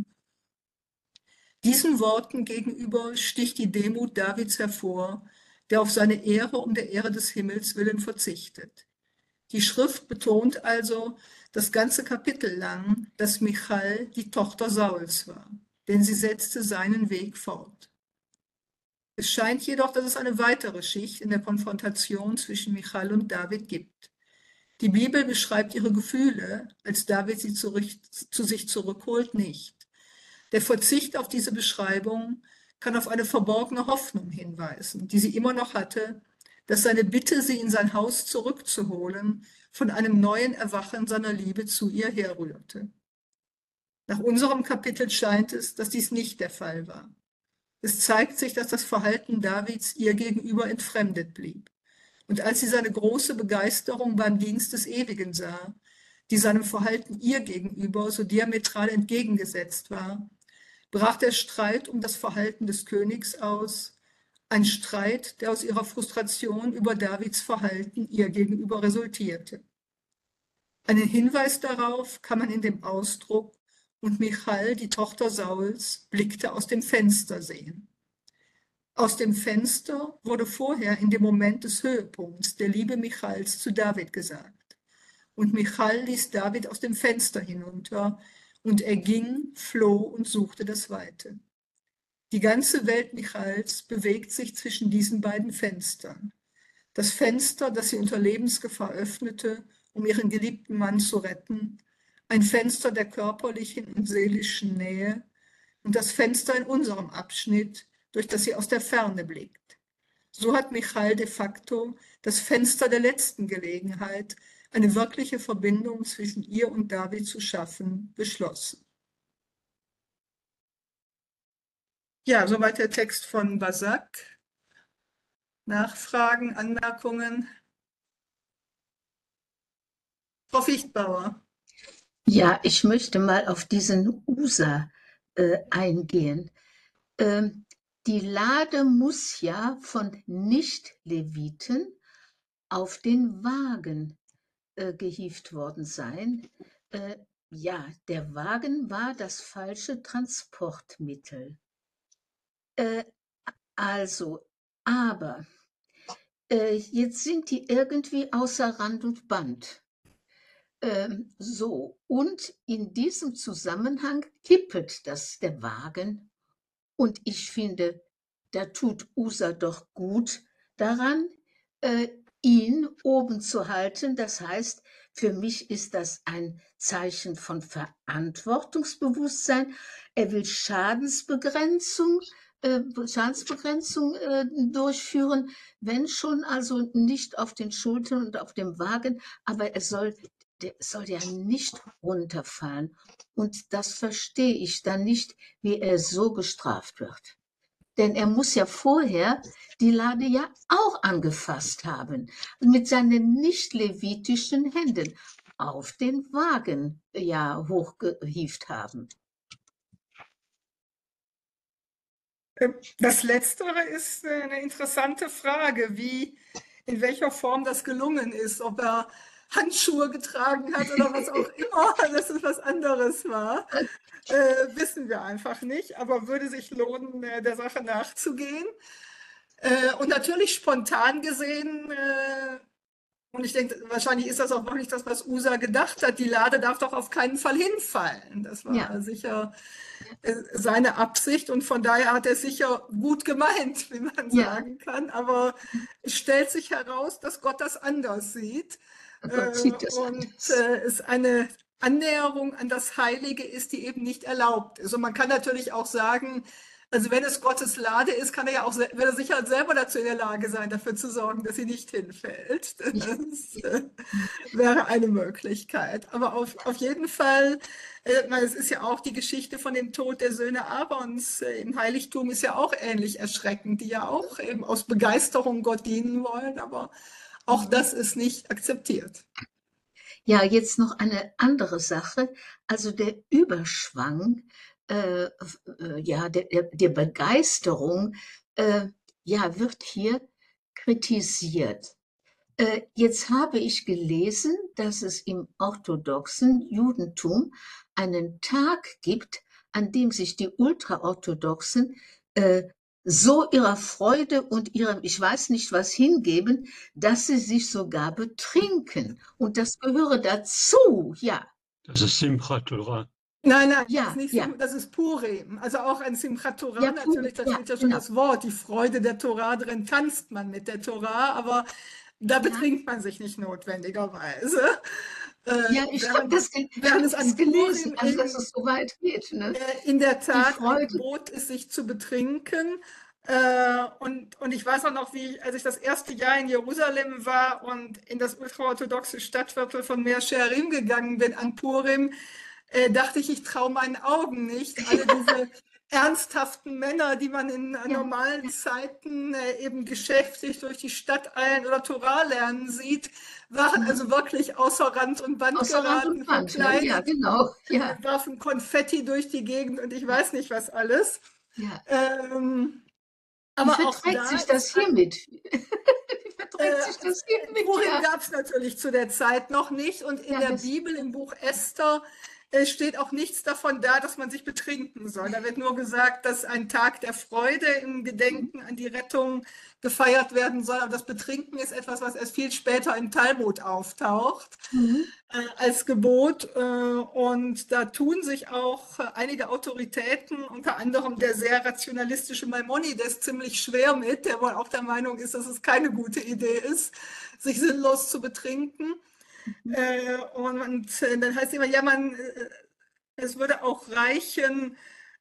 Diesen Worten gegenüber sticht die Demut Davids hervor, der auf seine Ehre um der Ehre des Himmels willen verzichtet. Die Schrift betont also das ganze Kapitel lang, dass Michal die Tochter Sauls war, denn sie setzte seinen Weg fort. Es scheint jedoch, dass es eine weitere Schicht in der Konfrontation zwischen Michal und David gibt. Die Bibel beschreibt ihre Gefühle, als David sie zu sich zurückholt, nicht. Der Verzicht auf diese Beschreibung kann auf eine verborgene Hoffnung hinweisen, die sie immer noch hatte, dass seine Bitte, sie in sein Haus zurückzuholen, von einem neuen Erwachen seiner Liebe zu ihr herrührte. Nach unserem Kapitel scheint es, dass dies nicht der Fall war. Es zeigt sich, dass das Verhalten Davids ihr gegenüber entfremdet blieb. Und als sie seine große Begeisterung beim Dienst des Ewigen sah, die seinem Verhalten ihr gegenüber so diametral entgegengesetzt war, brach der Streit um das Verhalten des Königs aus, ein Streit, der aus ihrer Frustration über Davids Verhalten ihr gegenüber resultierte. Einen Hinweis darauf kann man in dem Ausdruck und Michal, die Tochter Sauls, blickte aus dem Fenster sehen. Aus dem Fenster wurde vorher in dem Moment des Höhepunkts der Liebe Michals zu David gesagt. Und Michal ließ David aus dem Fenster hinunter, und er ging, floh und suchte das Weite. Die ganze Welt Michals bewegt sich zwischen diesen beiden Fenstern. Das Fenster, das sie unter Lebensgefahr öffnete, um ihren geliebten Mann zu retten, ein Fenster der körperlichen und seelischen Nähe und das Fenster in unserem Abschnitt, durch das sie aus der Ferne blickt. So hat Michal de facto das Fenster der letzten Gelegenheit, eine wirkliche Verbindung zwischen ihr und David zu schaffen, beschlossen. Ja, soweit der Text von Basak. Nachfragen, Anmerkungen? Frau Fichtbauer. Ja, ich möchte mal auf diesen Usa eingehen. Die Lade muss ja von Nicht-Leviten auf den Wagen gehievt worden sein. Ja, der Wagen war das falsche Transportmittel. Aber Jetzt sind die irgendwie außer Rand und Band. So, und in diesem Zusammenhang kippet der Wagen. Und ich finde, da tut Usa doch gut daran, ihn oben zu halten. Das heißt, für mich ist das ein Zeichen von Verantwortungsbewusstsein. Er will Schadensbegrenzung durchführen, wenn schon also nicht auf den Schultern und auf dem Wagen, aber der soll ja nicht runterfallen. Und das verstehe ich dann nicht, wie er so gestraft wird. Denn er muss ja vorher die Lade ja auch angefasst haben, mit seinen nicht-levitischen Händen auf den Wagen ja hochgehievt haben. Das Letztere ist eine interessante Frage, in welcher Form das gelungen ist, ob er Handschuhe getragen hat oder was auch immer, dass es was anderes war, wissen wir einfach nicht, aber würde sich lohnen, der Sache nachzugehen. Und natürlich spontan gesehen, und ich denke, wahrscheinlich ist das auch wirklich das, was Usa gedacht hat, die Lade darf doch auf keinen Fall hinfallen. Das war Ja. sicher seine Absicht und von daher hat er es sicher gut gemeint, wie man Ja. sagen kann. Aber es stellt sich heraus, dass Gott das anders sieht Gott sieht das und anders. es eine Annäherung an das Heilige ist, die eben nicht erlaubt ist. Und man kann natürlich auch sagen, also wenn es Gottes Lade ist, kann er ja auch, wird er sicher selber dazu in der Lage sein, dafür zu sorgen, dass sie nicht hinfällt. Das wäre eine Möglichkeit. Aber auf jeden Fall, es ist ja auch die Geschichte von dem Tod der Söhne Aarons im Heiligtum ist ja auch ähnlich erschreckend, die ja auch eben aus Begeisterung Gott dienen wollen, aber auch das ist nicht akzeptiert. Ja, jetzt noch eine andere Sache. Also der Überschwang ja, der Begeisterung ja, wird hier kritisiert. Jetzt habe ich gelesen, dass es im orthodoxen Judentum einen Tag gibt, an dem sich die Ultraorthodoxen so ihrer Freude und ihrem, ich weiß nicht was, hingeben, dass sie sich sogar betrinken. Und das gehöre dazu, ja. Das ist Simchat Torah. Nein, das Ja, ist nicht ja. das ist Purim. Also auch ein Simchat Torah Ja, natürlich, da ja, steht ja schon genau. das Wort, die Freude der Torah, drin tanzt man mit der Torah, aber da betrinkt man sich nicht notwendigerweise. Ja, ich habe Während es an gelesen, Purim also dass es so weit geht. Ne? in der Die Tat ein Freude. Gebot ist, sich zu betrinken. Und ich weiß auch noch, als ich das erste Jahr in Jerusalem war und in das ultraorthodoxe Stadtviertel von Mea Shearim gegangen bin an Purim, dachte ich traue meinen Augen nicht. Alle diese ernsthaften Männer, die man in normalen Zeiten eben geschäftig durch die Stadt eilen oder Torah lernen sieht, waren also wirklich außer Rand und Band Außer Rand geraten, und Band, ne? verkleidet, Ja, genau. Ja, warfen Konfetti durch die Gegend und ich weiß nicht was alles. ja. Wie Aber verträgt sich das hiermit? Wie verträgt sich das hiermit? Purim Ja. gab es natürlich zu der Zeit noch nicht und in der Bibel, im Buch Esther, steht auch nichts davon da, dass man sich betrinken soll. Da wird nur gesagt, dass ein Tag der Freude im Gedenken an die Rettung gefeiert werden soll. Aber das Betrinken ist etwas, was erst viel später im Talmud auftaucht als Gebot. Und da tun sich auch einige Autoritäten, unter anderem der sehr rationalistische Maimonides, ziemlich schwer mit, der wohl auch der Meinung ist, dass es keine gute Idee ist, sich sinnlos zu betrinken. Und dann heißt es immer, ja, es würde auch reichen,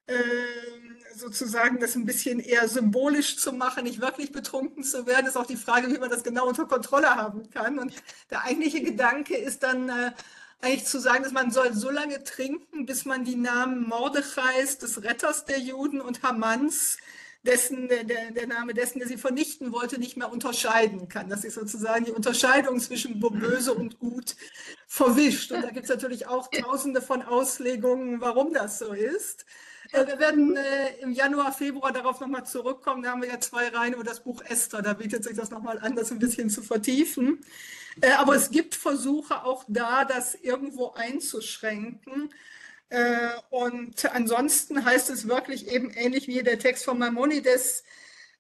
sozusagen das ein bisschen eher symbolisch zu machen, nicht wirklich betrunken zu werden. Ist auch die Frage, wie man das genau unter Kontrolle haben kann. Und der eigentliche Gedanke ist dann eigentlich zu sagen, dass man soll so lange trinken, bis man die Namen Mordechais, des Retters der Juden, und Hamans, der Name dessen, der sie vernichten wollte, nicht mehr unterscheiden kann. Dass sich sozusagen die Unterscheidung zwischen Böse und Gut verwischt. Und da gibt es natürlich auch tausende von Auslegungen, warum das so ist. Wir werden im Januar, Februar darauf nochmal zurückkommen. Da haben wir ja 2 Reihen über das Buch Esther. Da bietet sich das nochmal an, das ein bisschen zu vertiefen. Aber es gibt Versuche auch da, das irgendwo einzuschränken. Und ansonsten heißt es wirklich eben ähnlich wie der Text von Maimonides,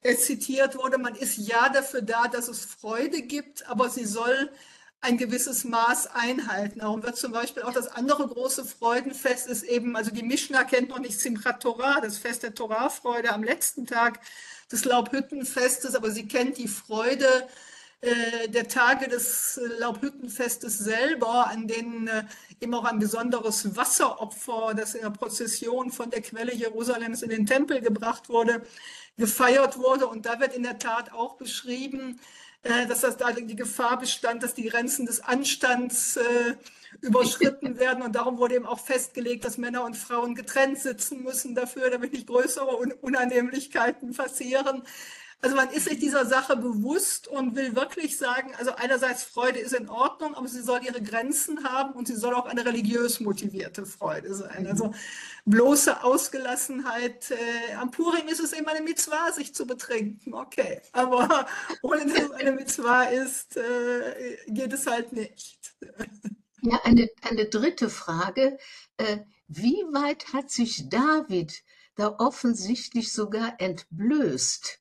zitiert wurde, man ist ja dafür da, dass es Freude gibt, aber sie soll ein gewisses Maß einhalten. Darum wird zum Beispiel auch das andere große Freudenfest ist eben, also die Mischna kennt noch nicht Simchat Torah, das Fest der Torahfreude am letzten Tag des Laubhüttenfestes, aber sie kennt die Freude der Tage des Laubhüttenfestes selber, an denen eben auch ein besonderes Wasseropfer, das in der Prozession von der Quelle Jerusalems in den Tempel gebracht wurde, gefeiert wurde. Und da wird in der Tat auch beschrieben, dass das da die Gefahr bestand, dass die Grenzen des Anstands überschritten werden. Und darum wurde eben auch festgelegt, dass Männer und Frauen getrennt sitzen müssen dafür, damit nicht größere Unannehmlichkeiten passieren. Also man ist sich dieser Sache bewusst und will wirklich sagen, also einerseits Freude ist in Ordnung, aber sie soll ihre Grenzen haben und sie soll auch eine religiös motivierte Freude sein. Also bloße Ausgelassenheit, am Purim ist es eben eine Mitzwa, sich zu betrinken, okay. Aber ohne dass es eine Mitzwa ist, geht es halt nicht. Ja, eine dritte Frage. Wie weit hat sich David da offensichtlich sogar entblößt?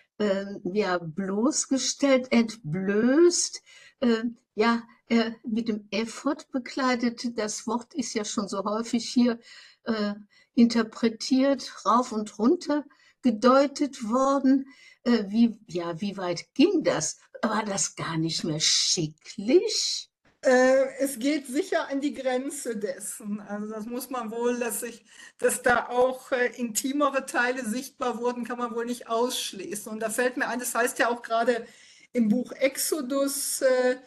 Ja, bloßgestellt, entblößt, ja, mit dem Ephod bekleidet. Das Wort ist ja schon so häufig hier interpretiert, rauf und runter gedeutet worden. Wie weit ging das? War das gar nicht mehr schicklich? Es geht sicher an die Grenze dessen. Also das muss man wohl, dass da auch intimere Teile sichtbar wurden, kann man wohl nicht ausschließen. Und da fällt mir ein, das heißt ja auch gerade im Buch Exodus,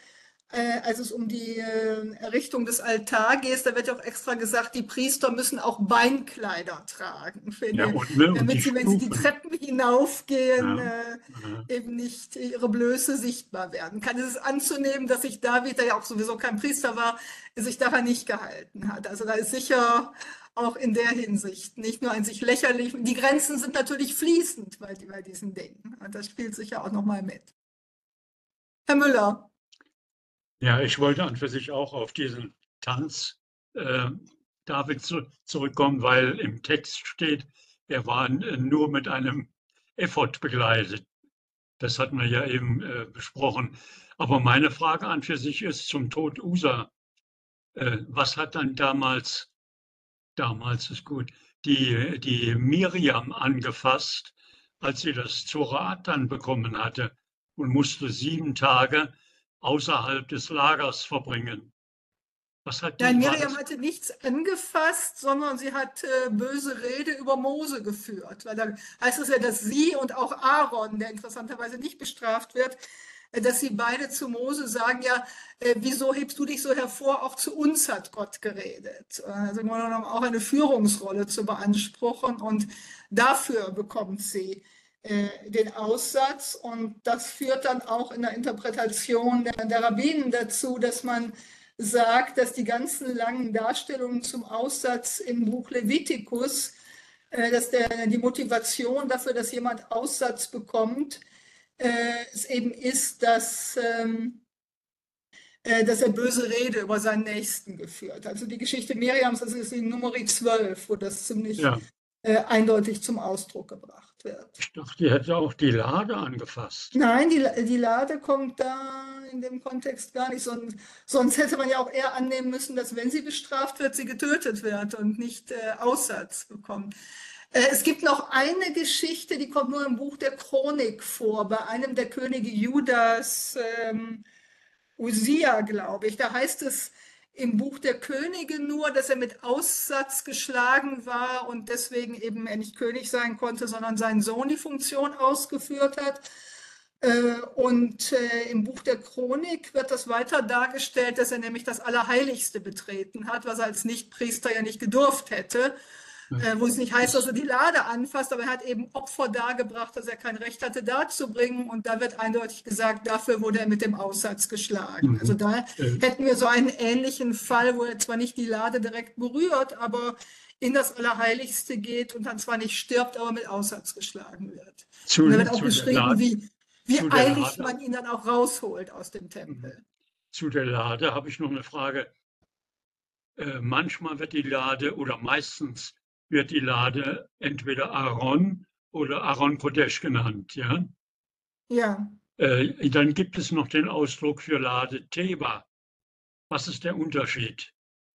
als es um die Errichtung des Altars geht, da wird ja auch extra gesagt, die Priester müssen auch Beinkleider tragen, damit sie, wenn sie die Treppen hinaufgehen, eben nicht ihre Blöße sichtbar werden. Kann es anzunehmen, dass sich David, der ja auch sowieso kein Priester war, sich daran nicht gehalten hat. Also da ist sicher auch in der Hinsicht nicht nur ein sich lächerlich, die Grenzen sind natürlich fließend bei diesen Dingen. Und das spielt sicher auch nochmal mit. Herr Müller. Ja, ich wollte an für sich auch auf diesen Tanz David zurückkommen, weil im Text steht, er war nur mit einem Ephod begleitet. Das hatten wir ja eben besprochen. Aber meine Frage an für sich ist zum Tod Usa. Was hat dann damals ist gut, die Miriam angefasst, als sie das Zorat dann bekommen hatte und musste 7 Tage außerhalb des Lagers verbringen? Was hat Nein, Miriam hatte nichts angefasst, sondern sie hat böse Rede über Mose geführt. Weil da heißt es ja, dass sie und auch Aaron, der interessanterweise nicht bestraft wird, dass sie beide zu Mose sagen, ja, wieso hebst du dich so hervor? Auch zu uns hat Gott geredet. Also im Grunde genommen auch eine Führungsrolle zu beanspruchen. Und dafür bekommt sie den Aussatz. Und das führt dann auch in der Interpretation der Rabbinen dazu, dass man sagt, dass die ganzen langen Darstellungen zum Aussatz im Buch Levitikus, dass die Motivation dafür, dass jemand Aussatz bekommt, es eben ist, dass er böse Rede über seinen Nächsten geführt hat. Also die Geschichte Miriams, das ist in Nummer 12, wo das ziemlich eindeutig zum Ausdruck gebracht wird. Ich dachte, die hätte auch die Lade angefasst. Nein, die Lade kommt da in dem Kontext gar nicht. Sonst hätte man ja auch eher annehmen müssen, dass wenn sie bestraft wird, sie getötet wird und nicht Aussatz bekommt. Es gibt noch eine Geschichte, die kommt nur im Buch der Chronik vor, bei einem der Könige Judas, Usia, glaube ich. Da heißt es im Buch der Könige nur, dass er mit Aussatz geschlagen war und deswegen eben er nicht König sein konnte, sondern sein Sohn die Funktion ausgeführt hat. Und im Buch der Chronik wird das weiter dargestellt, dass er nämlich das Allerheiligste betreten hat, was er als Nichtpriester ja nicht gedurft hätte. Wo es nicht heißt, dass er die Lade anfasst, aber er hat eben Opfer dargebracht, dass er kein Recht hatte darzubringen. Und da wird eindeutig gesagt, dafür wurde er mit dem Aussatz geschlagen. Also da hätten wir so einen ähnlichen Fall, wo er zwar nicht die Lade direkt berührt, aber in das Allerheiligste geht und dann zwar nicht stirbt, aber mit Aussatz geschlagen wird. Und da wird auch beschrieben, wie eilig man ihn dann auch rausholt aus dem Tempel. Zu der Lade habe ich noch eine Frage. Manchmal wird die Lade oder meistens wird die Lade entweder Aaron oder Aaron Kodesh genannt. Ja? Ja. Dann gibt es noch den Ausdruck für Lade Teva. Was ist der Unterschied?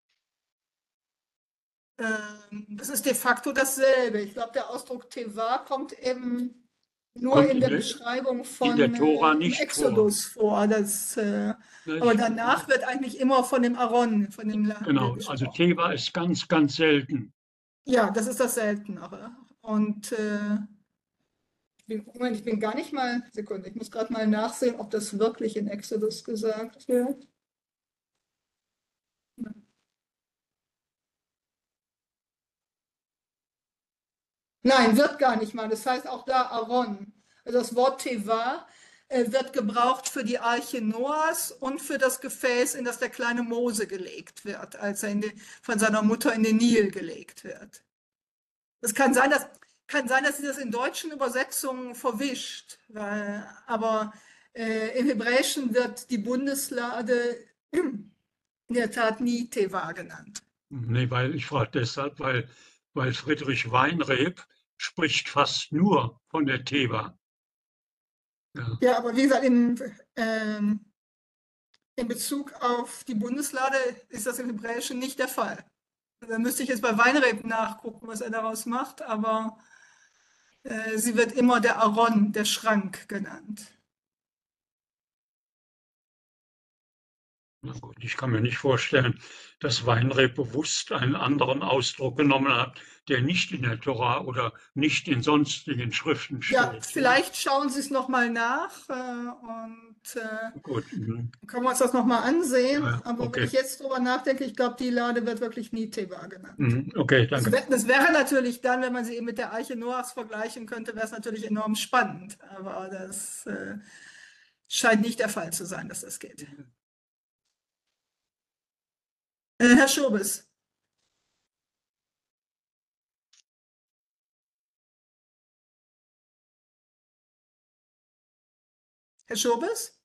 Das ist de facto dasselbe. Ich glaube, der Ausdruck Teva kommt eben nur Kommt in der Beschreibung in der von Tora im nicht Exodus vor. Aber danach wird eigentlich immer von dem Aaron, von dem Levier Genau, also gesprochen. Teva ist ganz, ganz selten. Ja, das ist das Seltenere. Und Moment, ich bin gar nicht mal, Sekunde, ich muss gerade mal nachsehen, ob das wirklich in Exodus gesagt wird. Nein, wird gar nicht mal. Das heißt auch da Aaron. Also das Wort Teva wird gebraucht für die Arche Noahs und für das Gefäß, in das der kleine Mose gelegt wird, als er von seiner Mutter in den Nil gelegt wird. Es kann sein, dass sie das in deutschen Übersetzungen verwischt, aber im Hebräischen wird die Bundeslade in der Tat nie Teva genannt. Nee, ich frage deshalb, weil Friedrich Weinreb spricht fast nur von der Teva. Ja. Ja, aber wie gesagt, in Bezug auf die Bundeslade ist das im Hebräischen nicht der Fall. Da müsste ich jetzt bei Weinreb nachgucken, was er daraus macht, aber sie wird immer der Aaron, der Schrank genannt. Na gut, ich kann mir nicht vorstellen, dass Weinreb bewusst einen anderen Ausdruck genommen hat, der nicht in der Tora oder nicht in sonstigen Schriften steht. Ja, vielleicht schauen Sie es nochmal nach und gut. können wir uns das nochmal ansehen. Ja, aber okay. wenn ich jetzt drüber nachdenke, ich glaube, die Lade wird wirklich nie Teva genannt. Okay, danke. Das wäre natürlich dann, wenn man sie eben mit der Arche Noachs vergleichen könnte, wäre es natürlich enorm spannend. Aber das scheint nicht der Fall zu sein, dass das geht. Herr Schobes. Herr Schobes?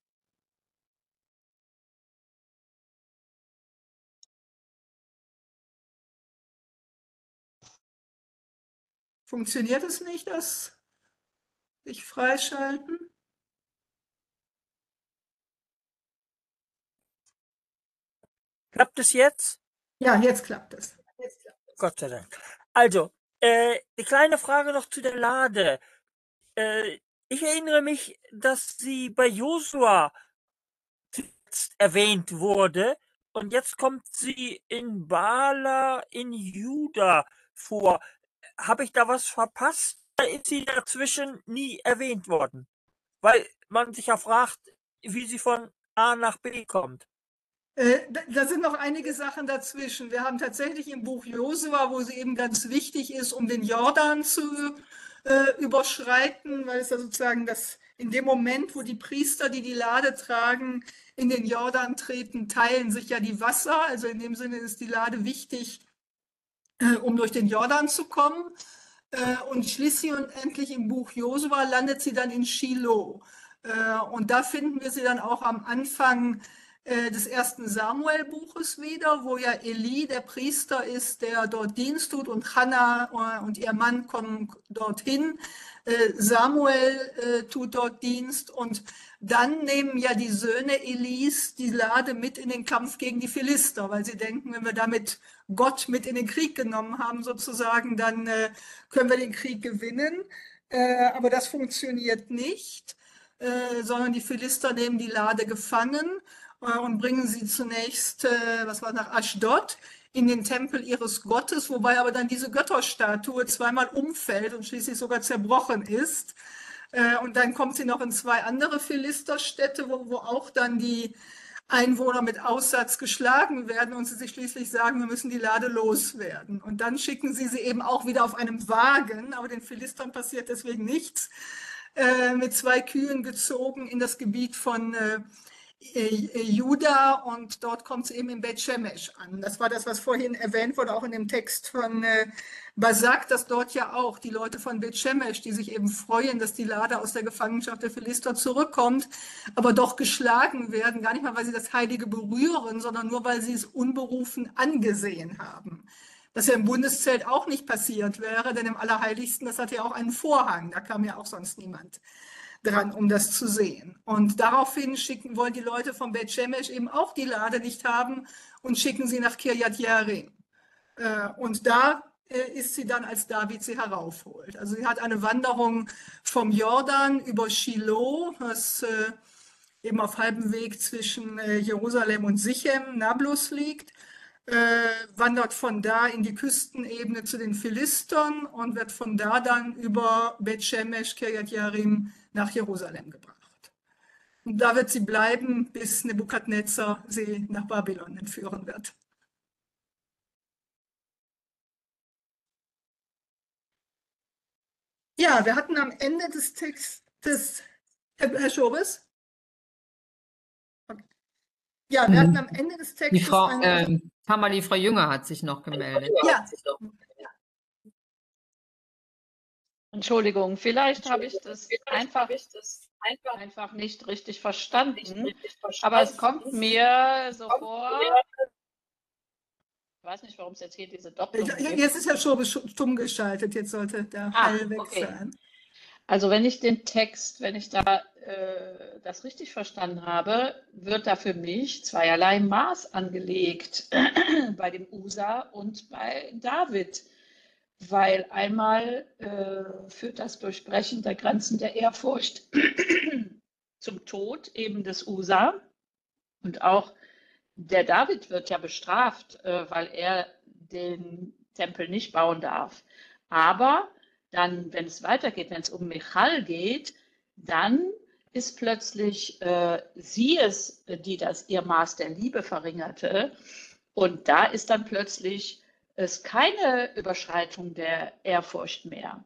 Funktioniert es nicht, das sich freischalten? Klappt es jetzt? Ja, jetzt klappt es. Gott sei Dank. Also, die kleine Frage noch zu der Lade. Ich erinnere mich, dass sie bei Josua zuletzt erwähnt wurde und jetzt kommt sie in Bala in Juda vor. Habe ich da was verpasst? Oder ist sie dazwischen nie erwähnt worden? Weil man sich ja fragt, wie sie von A nach B kommt. Da sind noch einige Sachen dazwischen. Wir haben tatsächlich im Buch Josua, wo sie eben ganz wichtig ist, um den Jordan zu überschreiten, weil es ja sozusagen in dem Moment, wo die Priester, die die Lade tragen, in den Jordan treten, teilen sich ja die Wasser. Also in dem Sinne ist die Lade wichtig, um durch den Jordan zu kommen. Und schließlich und endlich im Buch Josua landet sie dann in Shiloh. Und da finden wir sie dann auch am Anfang des ersten Samuel-Buches wieder, wo ja Eli der Priester ist, der dort Dienst tut, und Hannah und ihr Mann kommen dorthin. Samuel tut dort Dienst, und dann nehmen ja die Söhne Elis die Lade mit in den Kampf gegen die Philister, weil sie denken, wenn wir damit Gott mit in den Krieg genommen haben sozusagen, dann können wir den Krieg gewinnen. Aber das funktioniert nicht, sondern die Philister nehmen die Lade gefangen und bringen sie zunächst, nach Aschdod, in den Tempel ihres Gottes, wobei aber dann diese Götterstatue zweimal umfällt und schließlich sogar zerbrochen ist. Und dann kommt sie noch in zwei andere Philisterstädte, wo auch dann die Einwohner mit Aussatz geschlagen werden und sie sich schließlich sagen, wir müssen die Lade loswerden. Und dann schicken sie eben auch wieder auf einem Wagen, aber den Philistern passiert deswegen nichts, mit zwei Kühen gezogen in das Gebiet von Juda, und dort kommt es eben in Beth Shemesh an. Das war das, was vorhin erwähnt wurde, auch in dem Text von Basak, dass dort ja auch die Leute von Beth Shemesh, die sich eben freuen, dass die Lade aus der Gefangenschaft der Philister zurückkommt, aber doch geschlagen werden, gar nicht mal, weil sie das Heilige berühren, sondern nur, weil sie es unberufen angesehen haben. das ja im Bundeszelt auch nicht passiert wäre, denn im Allerheiligsten, das hat ja auch einen Vorhang, da kam ja auch sonst niemand dran, um das zu sehen. Und daraufhin wollen die Leute von Beth Shemesh eben auch die Lade nicht haben und schicken sie nach Kirjat Jearim. Und da ist sie dann, als David sie heraufholt. Also sie hat eine Wanderung vom Jordan über Shiloh, was eben auf halbem Weg zwischen Jerusalem und Sichem, Nablus liegt, wandert von da in die Küstenebene zu den Philistern und wird von da dann über Beth Shemesh, Kirjat Jearim nach Jerusalem gebracht. Und da wird sie bleiben, bis Nebukadnezar sie nach Babylon entführen wird. Ja, wir hatten am Ende des Textes, Herr Schobes? Okay. Ja, wir hatten am Ende des Die Textes Frau, eine... Tamara, Frau Jünger hat sich noch gemeldet. Ja, Entschuldigung, vielleicht habe ich das einfach nicht richtig verstanden, aber es kommt mir so vor, ich weiß nicht, warum es jetzt hier diese Doppelung gibt. jetzt ist Herr Schobe stumm geschaltet, jetzt sollte der Hall weg okay. sein. Also wenn ich den Text, wenn ich da das richtig verstanden habe, wird da für mich zweierlei Maß angelegt bei dem Usa und bei David. Weil einmal führt das Durchbrechen der Grenzen der Ehrfurcht zum Tod eben des Usa. Und auch der David wird ja bestraft, weil er den Tempel nicht bauen darf. Aber dann, wenn es weitergeht, wenn es um Michal geht, dann ist plötzlich sie es, die ihr Maß der Liebe verringerte. Und da ist dann plötzlich es keine Überschreitung der Ehrfurcht mehr.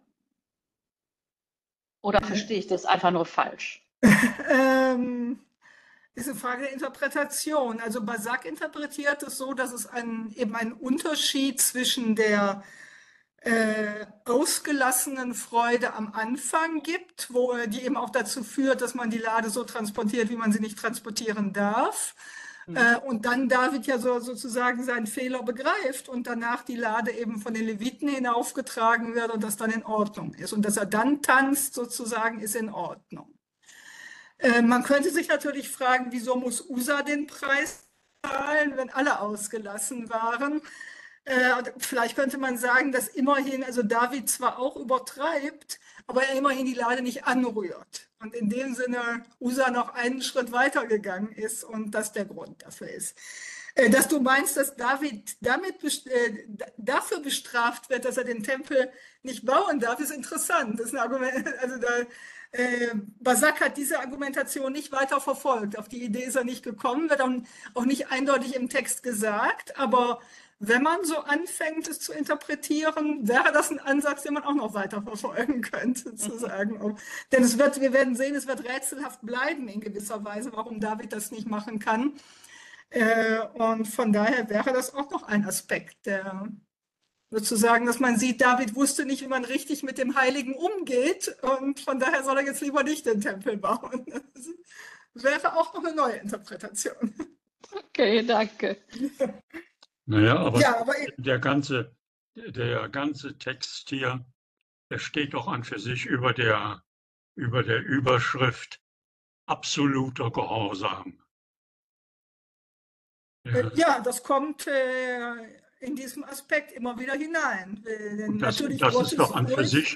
Oder verstehe ich das einfach nur falsch? Ist eine Frage der Interpretation. Also Basak interpretiert es so, dass es eben einen Unterschied zwischen der ausgelassenen Freude am Anfang gibt, die eben auch dazu führt, dass man die Lade so transportiert, wie man sie nicht transportieren darf. Und dann David ja sozusagen seinen Fehler begreift und danach die Lade eben von den Leviten hinaufgetragen wird und das dann in Ordnung ist. Und dass er dann tanzt sozusagen, ist in Ordnung. Man könnte sich natürlich fragen, wieso muss Usa den Preis zahlen, wenn alle ausgelassen waren? Vielleicht könnte man sagen, dass immerhin, also David zwar auch übertreibt, aber er immerhin die Lade nicht anrührt. Und in dem Sinne Usa noch einen Schritt weiter gegangen ist und das der Grund dafür ist. Dass du meinst, dass David dafür bestraft wird, dass er den Tempel nicht bauen darf, ist interessant. Das ist ein Argument, also Basak hat diese Argumentation nicht weiter verfolgt. Auf die Idee ist er nicht gekommen, wird auch nicht eindeutig im Text gesagt, aber wenn man so anfängt, es zu interpretieren, wäre das ein Ansatz, den man auch noch weiter verfolgen könnte, sozusagen. Denn wir werden sehen, es wird rätselhaft bleiben in gewisser Weise, warum David das nicht machen kann. Und von daher wäre das auch noch ein Aspekt, der sozusagen, dass man sieht, David wusste nicht, wie man richtig mit dem Heiligen umgeht und von daher soll er jetzt lieber nicht den Tempel bauen. Das wäre auch noch eine neue Interpretation. Okay, danke. Naja, aber, Ja, aber der ganze Text hier, der steht doch an für sich über der Überschrift absoluter Gehorsam. Ja, das kommt in diesem Aspekt immer wieder hinein. Denn Das natürlich ist doch an für sich.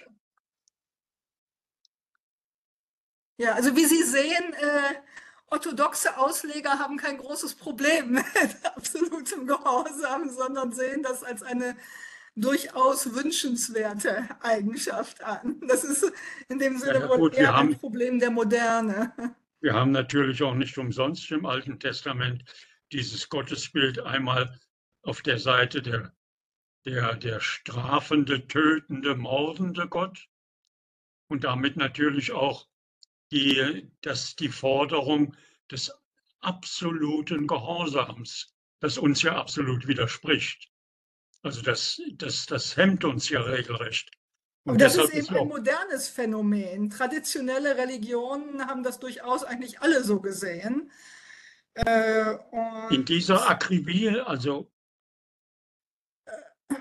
Ja, also wie Sie sehen, orthodoxe Ausleger haben kein großes Problem mit absolutem Gehorsam, sondern sehen das als eine durchaus wünschenswerte Eigenschaft an. Das ist in dem Sinne wohl eher ein Problem der Moderne. Wir haben natürlich auch nicht umsonst im Alten Testament dieses Gottesbild einmal auf der Seite der strafende, tötende, mordende Gott und damit natürlich auch die Forderung des absoluten Gehorsams, das uns ja absolut widerspricht. Also das hemmt uns ja regelrecht. Und das ist eben ein modernes Phänomen. Traditionelle Religionen haben das durchaus eigentlich alle so gesehen. In dieser Akribie, also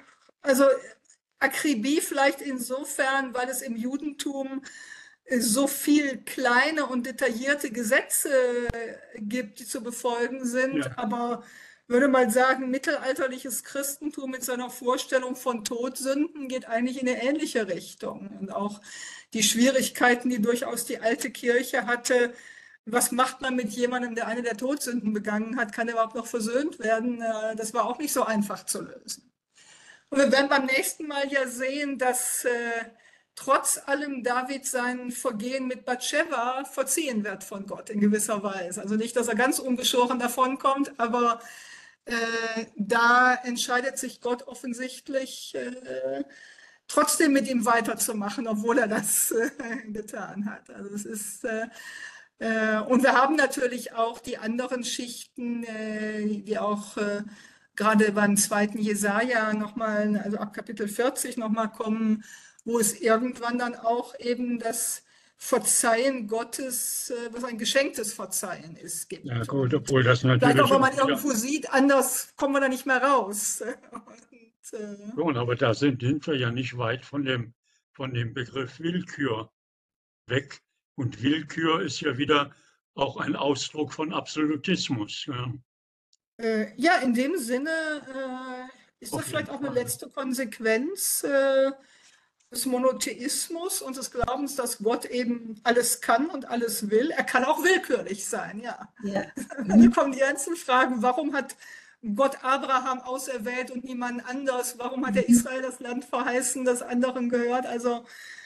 Also Akribie vielleicht insofern, weil es im Judentum so viel kleine und detaillierte Gesetze gibt, die zu befolgen sind, Ja, aber würde mal sagen, mittelalterliches Christentum mit seiner Vorstellung von Todsünden geht eigentlich in eine ähnliche Richtung. Und auch die Schwierigkeiten, die durchaus die alte Kirche hatte, was macht man mit jemandem, der eine der Todsünden begangen hat, kann er überhaupt noch versöhnt werden? Das war auch nicht so einfach zu lösen. Und wir werden beim nächsten Mal ja sehen, dass trotz allem David sein Vergehen mit Bathscheba verziehen wird von Gott in gewisser Weise. Also nicht, dass er ganz ungeschoren davonkommt, aber da entscheidet sich Gott offensichtlich trotzdem mit ihm weiterzumachen, obwohl er das getan hat. Also es ist und wir haben natürlich auch die anderen Schichten, die auch gerade beim zweiten Jesaja nochmal, also ab Kapitel 40 nochmal kommen, wo es irgendwann dann auch eben das Verzeihen Gottes, was ein geschenktes Verzeihen ist, gibt. ja gut, obwohl das Vielleicht natürlich auch, wenn man auch, ja, irgendwo sieht, anders kommen wir da nicht mehr raus. schon, aber da sind wir ja nicht weit von dem Begriff Willkür weg. Und Willkür ist ja wieder auch ein Ausdruck von Absolutismus. Ja, Ja, in dem Sinne ist das auf vielleicht jeden auch eine Fall. letzte Konsequenz des Monotheismus und des Glaubens, dass Gott eben alles kann und alles will. Er kann auch willkürlich sein, ja. Ja. Da kommen die ganzen Fragen, warum hat Gott Abraham auserwählt und niemand anders? Warum hat er Israel das Land verheißen, das anderen gehört? Also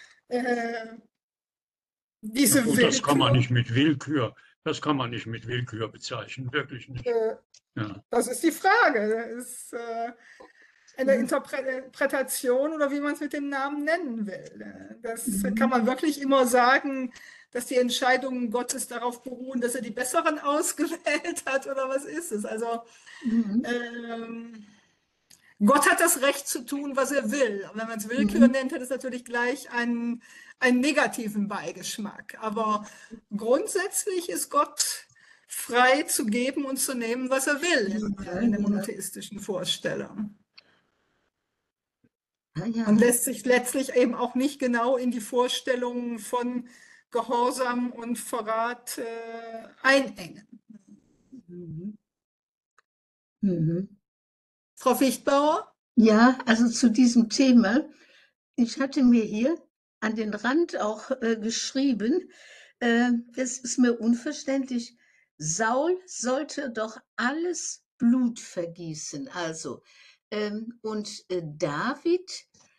Na diese gut, das kann man Willkür, nicht mit Willkür, das kann man nicht mit Willkür bezeichnen, wirklich nicht. Ja, das ist die Frage. Das ist eine Interpretation oder wie man es mit dem Namen nennen will. Das kann man wirklich immer sagen, dass die Entscheidungen Gottes darauf beruhen, dass er die Besseren ausgewählt hat oder was ist es? Also Gott hat das Recht zu tun, was er will. Und wenn man es Willkür nennt, hat es natürlich gleich einen negativen Beigeschmack. Aber grundsätzlich ist Gott frei zu geben und zu nehmen, was er will in der monotheistischen Vorstellung. Und lässt sich letztlich eben auch nicht genau in die Vorstellungen von Gehorsam und Verrat einengen. Frau Fichtbauer? Ja, also zu diesem Thema. Ich hatte mir hier an den Rand auch geschrieben, das ist mir unverständlich. Saul sollte doch alles Blut vergießen. Also, und David,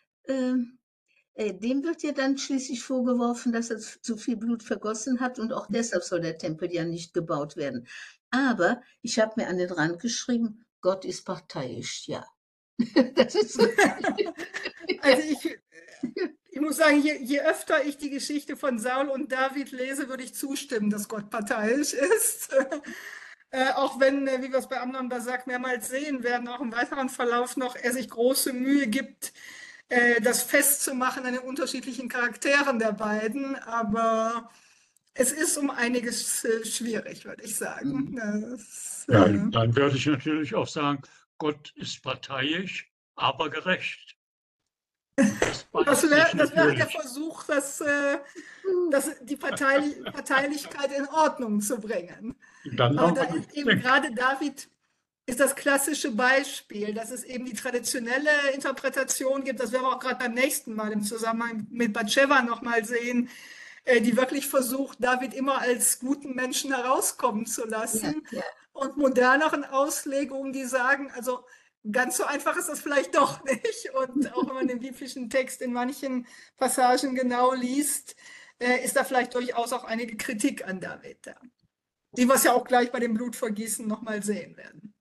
dem wird ja dann schließlich vorgeworfen, dass er zu viel Blut vergossen hat und auch deshalb soll der Tempel ja nicht gebaut werden. Aber ich habe mir an den Rand geschrieben, Gott ist parteiisch, ja. Das ist Also ich muss sagen, je öfter ich die Geschichte von Saul und David lese, würde ich zustimmen, dass Gott parteiisch ist. Auch wenn, wie wir es bei Amnon Basak mehrmals sehen werden, auch im weiteren Verlauf noch, er sich große Mühe gibt, das festzumachen an den unterschiedlichen Charakteren der beiden. Aber es ist um einiges schwierig, würde ich sagen. ja, dann würde ich natürlich auch sagen, Gott ist parteiisch, aber gerecht. Das wäre der Versuch, die Parteilichkeit in Ordnung zu bringen. Aber da ist eben gerade David ist das klassische Beispiel, dass es eben die traditionelle Interpretation gibt, das werden wir auch gerade beim nächsten Mal im Zusammenhang mit Bathscheba nochmal sehen, die wirklich versucht, David immer als guten Menschen herauskommen zu lassen. Ja. Und moderneren Auslegungen, die sagen, also ganz so einfach ist das vielleicht doch nicht. Und auch wenn man den biblischen Text in manchen Passagen genau liest, ist da vielleicht durchaus auch einige Kritik an David da. Die wir es ja auch gleich bei dem Blutvergießen nochmal sehen werden.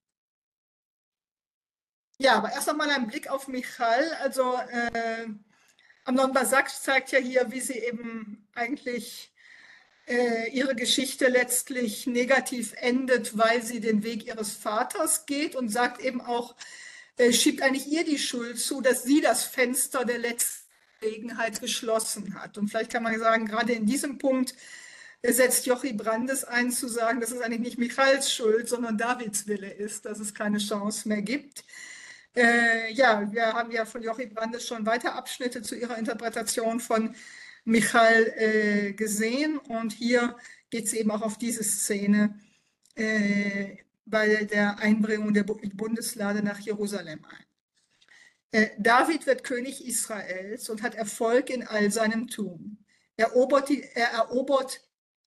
Ja, aber erst einmal ein Blick auf Michal. Also Amnon Basak zeigt ja hier, wie sie eben eigentlich ihre Geschichte letztlich negativ endet, weil sie den Weg ihres Vaters geht und sagt eben auch, schiebt eigentlich ihr die Schuld zu, dass sie das Fenster der letzten Gelegenheit geschlossen hat. Und vielleicht kann man sagen, gerade in diesem Punkt setzt Jochi Brandes ein, zu sagen, dass es eigentlich nicht Michals Schuld, sondern Davids Wille ist, dass es keine Chance mehr gibt. Ja, wir haben ja von Joachim Brandes schon weitere Abschnitte zu ihrer Interpretation von Michal gesehen. Und hier geht es eben auch auf diese Szene bei der Einbringung der Bundeslade nach Jerusalem ein. David wird König Israels und hat Erfolg in all seinem Tun. Er erobert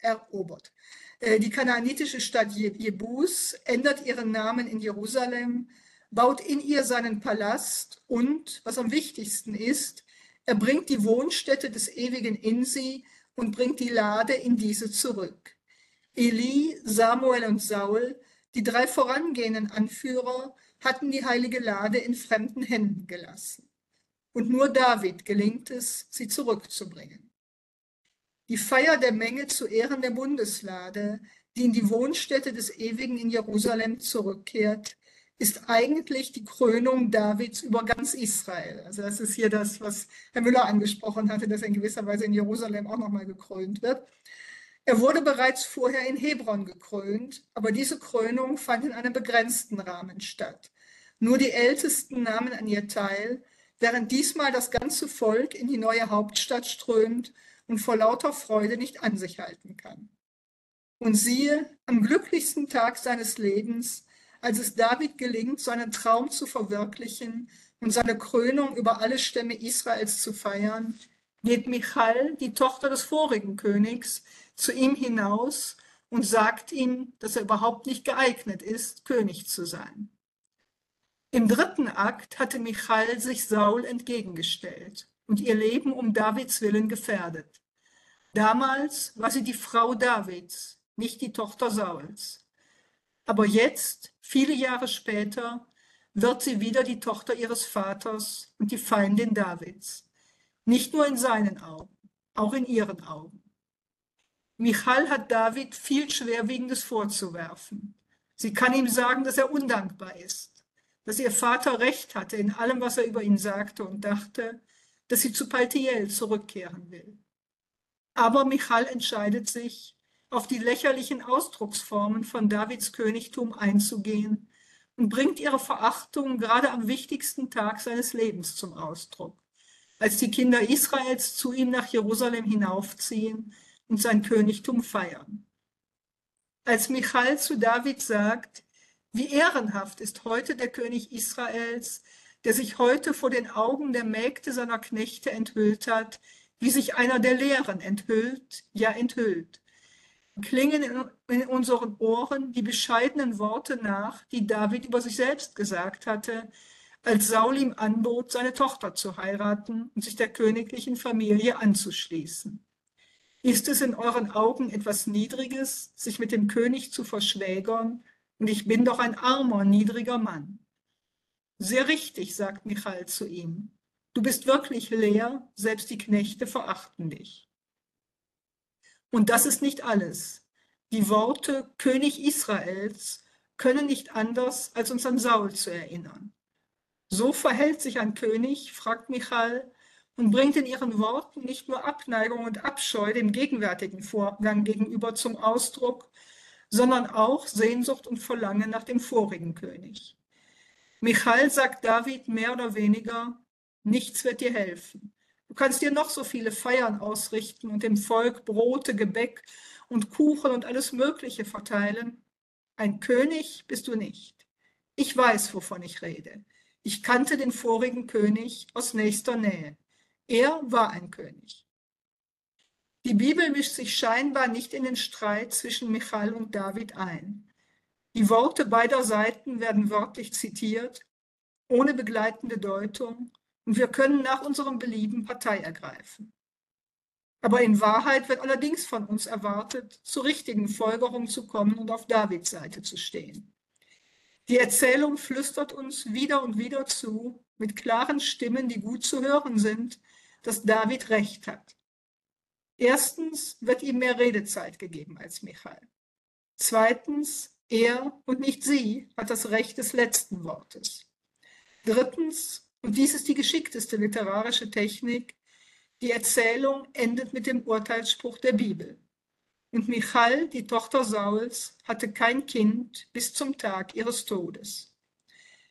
die kanaanitische Stadt Jebus, ändert ihren Namen in Jerusalem, baut in ihr seinen Palast und, was am wichtigsten ist, er bringt die Wohnstätte des Ewigen in sie und bringt die Lade in diese zurück. Eli, Samuel und Saul, die 3 vorangehenden Anführer, hatten die heilige Lade in fremden Händen gelassen. Und nur David gelingt es, sie zurückzubringen. Die Feier der Menge zu Ehren der Bundeslade, die in die Wohnstätte des Ewigen in Jerusalem zurückkehrt, ist eigentlich die Krönung Davids über ganz Israel. Also das ist hier das, was Herr Müller angesprochen hatte, dass er in gewisser Weise in Jerusalem auch nochmal gekrönt wird. Er wurde bereits vorher in Hebron gekrönt, aber diese Krönung fand in einem begrenzten Rahmen statt. Nur die Ältesten nahmen an ihr teil, während diesmal das ganze Volk in die neue Hauptstadt strömt und vor lauter Freude nicht an sich halten kann. Und siehe, am glücklichsten Tag seines Lebens, als es David gelingt, seinen Traum zu verwirklichen und seine Krönung über alle Stämme Israels zu feiern, geht Michal, die Tochter des vorigen Königs, zu ihm hinaus und sagt ihm, dass er überhaupt nicht geeignet ist, König zu sein. Im 3. Akt hatte Michal sich Saul entgegengestellt und ihr Leben um Davids Willen gefährdet. Damals war sie die Frau Davids, nicht die Tochter Sauls. Aber jetzt, viele Jahre später, wird sie wieder die Tochter ihres Vaters und die Feindin Davids. Nicht nur in seinen Augen, auch in ihren Augen. Michal hat David viel Schwerwiegendes vorzuwerfen. Sie kann ihm sagen, dass er undankbar ist, dass ihr Vater recht hatte in allem, was er über ihn sagte und dachte, dass sie zu Paltiel zurückkehren will. Aber Michal entscheidet sich, auf die lächerlichen Ausdrucksformen von Davids Königtum einzugehen und bringt ihre Verachtung gerade am wichtigsten Tag seines Lebens zum Ausdruck, als die Kinder Israels zu ihm nach Jerusalem hinaufziehen und sein Königtum feiern. Als Michal zu David sagt, wie ehrenhaft ist heute der König Israels, der sich heute vor den Augen der Mägde seiner Knechte enthüllt hat, wie sich einer der Lehren enthüllt, ja enthüllt. Klingen in unseren Ohren die bescheidenen Worte nach, die David über sich selbst gesagt hatte, als Saul ihm anbot, seine Tochter zu heiraten und sich der königlichen Familie anzuschließen. Ist es in euren Augen etwas Niedriges, sich mit dem König zu verschwägern, und ich bin doch ein armer, niedriger Mann? Sehr richtig, sagt Michal zu ihm. Du bist wirklich leer, selbst die Knechte verachten dich. Und das ist nicht alles. Die Worte König Israels können nicht anders, als uns an Saul zu erinnern. So verhält sich ein König, fragt Michal, und bringt in ihren Worten nicht nur Abneigung und Abscheu dem gegenwärtigen Vorgang gegenüber zum Ausdruck, sondern auch Sehnsucht und Verlangen nach dem vorigen König. Michal sagt David mehr oder weniger, nichts wird dir helfen. Du kannst dir noch so viele Feiern ausrichten und dem Volk Brote, Gebäck und Kuchen und alles Mögliche verteilen. Ein König bist du nicht. Ich weiß, wovon ich rede. Ich kannte den vorigen König aus nächster Nähe. Er war ein König. Die Bibel mischt sich scheinbar nicht in den Streit zwischen Michal und David ein. Die Worte beider Seiten werden wörtlich zitiert, ohne begleitende Deutung, und wir können nach unserem Belieben Partei ergreifen. Aber in Wahrheit wird allerdings von uns erwartet, zur richtigen Folgerung zu kommen und auf Davids Seite zu stehen. Die Erzählung flüstert uns wieder und wieder zu, mit klaren Stimmen, die gut zu hören sind, dass David recht hat. Erstens wird ihm mehr Redezeit gegeben als Michal. Zweitens, er und nicht sie hat das Recht des letzten Wortes. Drittens, und dies ist die geschickteste literarische Technik, die Erzählung endet mit dem Urteilsspruch der Bibel. Und Michal, die Tochter Sauls, hatte kein Kind bis zum Tag ihres Todes.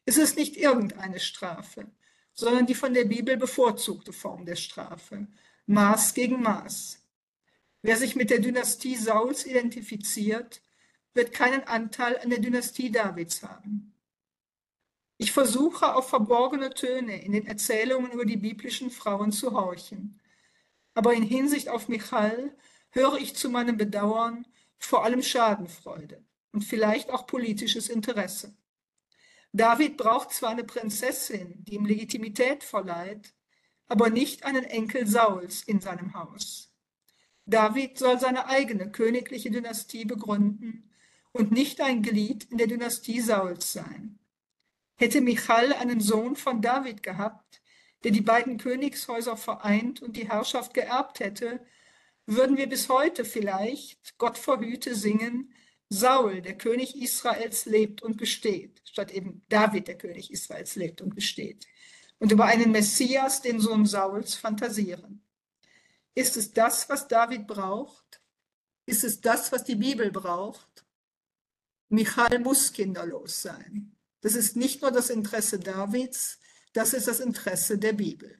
Es ist nicht irgendeine Strafe, sondern die von der Bibel bevorzugte Form der Strafe. Maß gegen Maß. Wer sich mit der Dynastie Sauls identifiziert, wird keinen Anteil an der Dynastie Davids haben. Ich versuche, auf verborgene Töne in den Erzählungen über die biblischen Frauen zu horchen. Aber in Hinsicht auf Michal höre ich zu meinem Bedauern vor allem Schadenfreude und vielleicht auch politisches Interesse. David braucht zwar eine Prinzessin, die ihm Legitimität verleiht, aber nicht einen Enkel Sauls in seinem Haus. David soll seine eigene königliche Dynastie begründen und nicht ein Glied in der Dynastie Sauls sein. Hätte Michal einen Sohn von David gehabt, der die beiden Königshäuser vereint und die Herrschaft geerbt hätte, würden wir bis heute vielleicht, Gott verhüte, singen, Saul, der König Israels, lebt und besteht, statt eben David, der König Israels, lebt und besteht. Und über einen Messias, den Sohn Sauls, fantasieren. Ist es das, was David braucht? Ist es das, was die Bibel braucht? Michal muss kinderlos sein. Das ist nicht nur das Interesse Davids, das ist das Interesse der Bibel.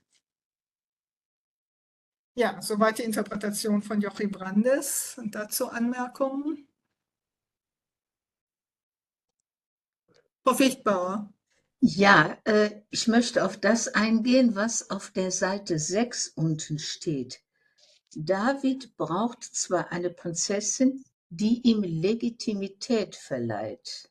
Ja, soweit die Interpretation von Jochi Brandes. Und dazu Anmerkungen? Frau Fichtbauer. Ja, ich möchte auf das eingehen, was auf der Seite 6 unten steht. David braucht zwar eine Prinzessin, die ihm Legitimität verleiht.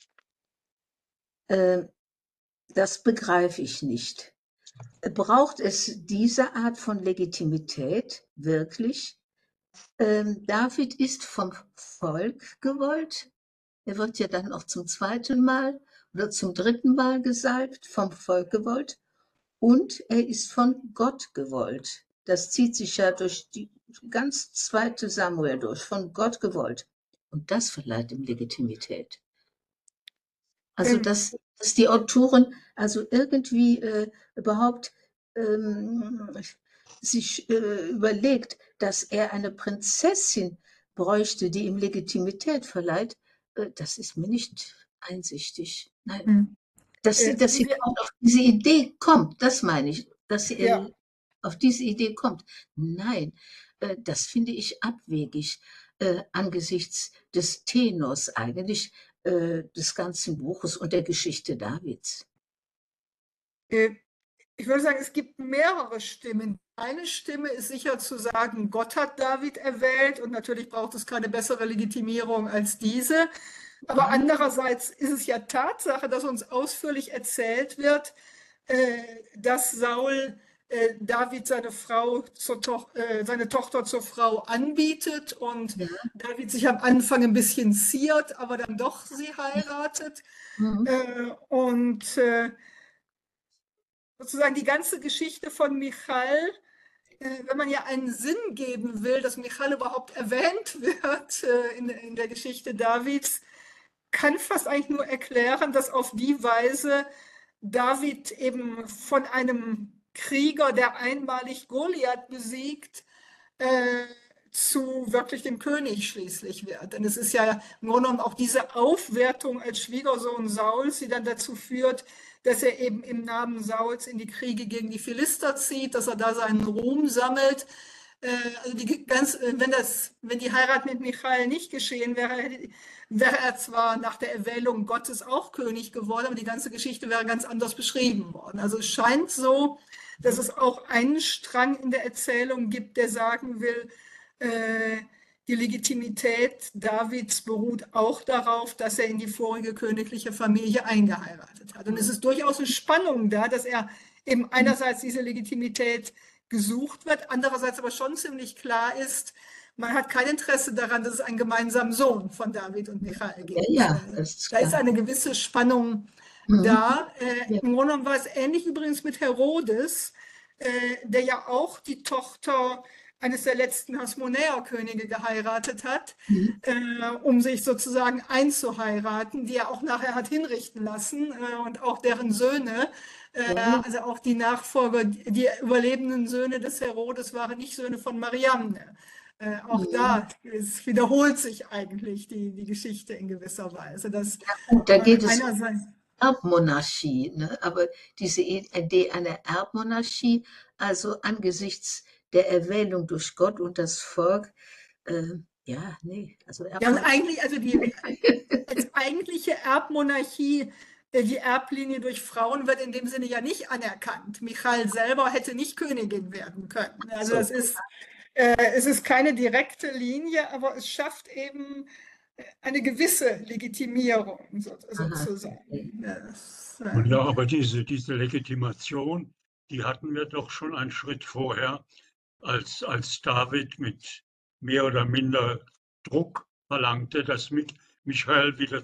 Das begreife ich nicht. Braucht es diese Art von Legitimität wirklich? David ist vom Volk gewollt. Er wird ja dann auch zum zweiten Mal oder zum dritten Mal gesalbt, vom Volk gewollt. Und er ist von Gott gewollt. Das zieht sich ja durch die ganz zweite Samuel durch, von Gott gewollt. Und das verleiht ihm Legitimität. Also, dass die Autoren also irgendwie überhaupt sich überlegt, dass er eine Prinzessin bräuchte, die ihm Legitimität verleiht, das ist mir nicht einsichtig. Nein. Dass sie überhaupt auf diese Idee kommt, das meine ich, dass sie auf diese Idee kommt. Nein, das finde ich abwegig angesichts des Tenors eigentlich des ganzen Buches und der Geschichte Davids. Ich würde sagen, es gibt mehrere Stimmen. Eine Stimme ist sicher zu sagen, Gott hat David erwählt und natürlich braucht es keine bessere Legitimierung als diese. Aber andererseits ist es ja Tatsache, dass uns ausführlich erzählt wird, dass Saul David seine Tochter zur Frau anbietet und David sich am Anfang ein bisschen ziert, aber dann doch sie heiratet. Und sozusagen die ganze Geschichte von Michal, wenn man ja einen Sinn geben will, dass Michal überhaupt erwähnt wird in der Geschichte Davids, kann fast eigentlich nur erklären, dass auf die Weise David eben von einem Krieger, der einmalig Goliath besiegt, zu wirklich dem König schließlich wird. Denn es ist ja im Grunde genommen auch diese Aufwertung als Schwiegersohn Sauls, die dann dazu führt, dass er eben im Namen Sauls in die Kriege gegen die Philister zieht, dass er da seinen Ruhm sammelt. Also wenn die Heirat mit Michael nicht geschehen wäre, wäre er zwar nach der Erwählung Gottes auch König geworden, aber die ganze Geschichte wäre ganz anders beschrieben worden. Also es scheint so, dass es auch einen Strang in der Erzählung gibt, der sagen will, die Legitimität Davids beruht auch darauf, dass er in die vorige königliche Familie eingeheiratet hat. Und es ist durchaus eine Spannung da, dass er eben einerseits diese Legitimität gesucht wird, andererseits aber schon ziemlich klar ist, man hat kein Interesse daran, dass es einen gemeinsamen Sohn von David und Michael gibt. Da ist eine gewisse Spannung da. Im Grunde genommen war es ähnlich übrigens mit Herodes, der ja auch die Tochter eines der letzten Hasmonäerkönige geheiratet hat, um sich sozusagen einzuheiraten, die er auch nachher hat hinrichten lassen und auch deren Söhne, also auch die Nachfolger, die überlebenden Söhne des Herodes waren nicht Söhne von Mariamne. Auch da wiederholt sich eigentlich die Geschichte in gewisser Weise. Da geht es Erbmonarchie, ne? Aber diese Idee einer Erbmonarchie, also angesichts der Erwählung durch Gott und das Volk, ja, nee, also Ja, und Erbmonarchie. eigentlich, also die als eigentliche Erbmonarchie, die Erblinie durch Frauen wird in dem Sinne ja nicht anerkannt. Michal selber hätte nicht Königin werden können. Also So. das ist, es ist keine direkte Linie, aber es schafft eben eine gewisse Legitimierung Aha, okay. sozusagen. Und ja, aber diese Legitimation, die hatten wir doch schon einen Schritt vorher, als David mit mehr oder minder Druck verlangte, dass Michael wieder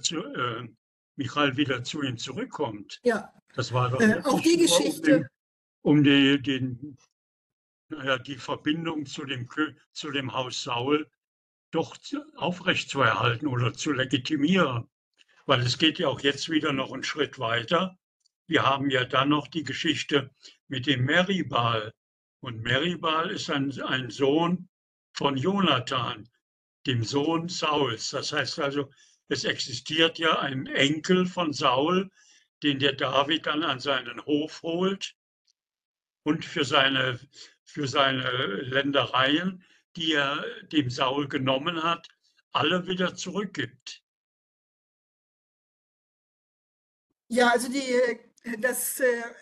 zu ihm zurückkommt. Ja, Das war doch auch die wirklich nur, Geschichte. um die Verbindung zu dem Haus Saul doch aufrechtzuerhalten oder zu legitimieren. Weil es geht ja auch jetzt wieder noch einen Schritt weiter. Wir haben ja dann noch die Geschichte mit dem Meribal. Und Meribal ist ein Sohn von Jonathan, dem Sohn Sauls. Das heißt also, es existiert ja ein Enkel von Saul, den der David dann an seinen Hof holt und für seine Ländereien, die er dem Saul genommen hat, alle wieder zurückgibt. Ja, also dass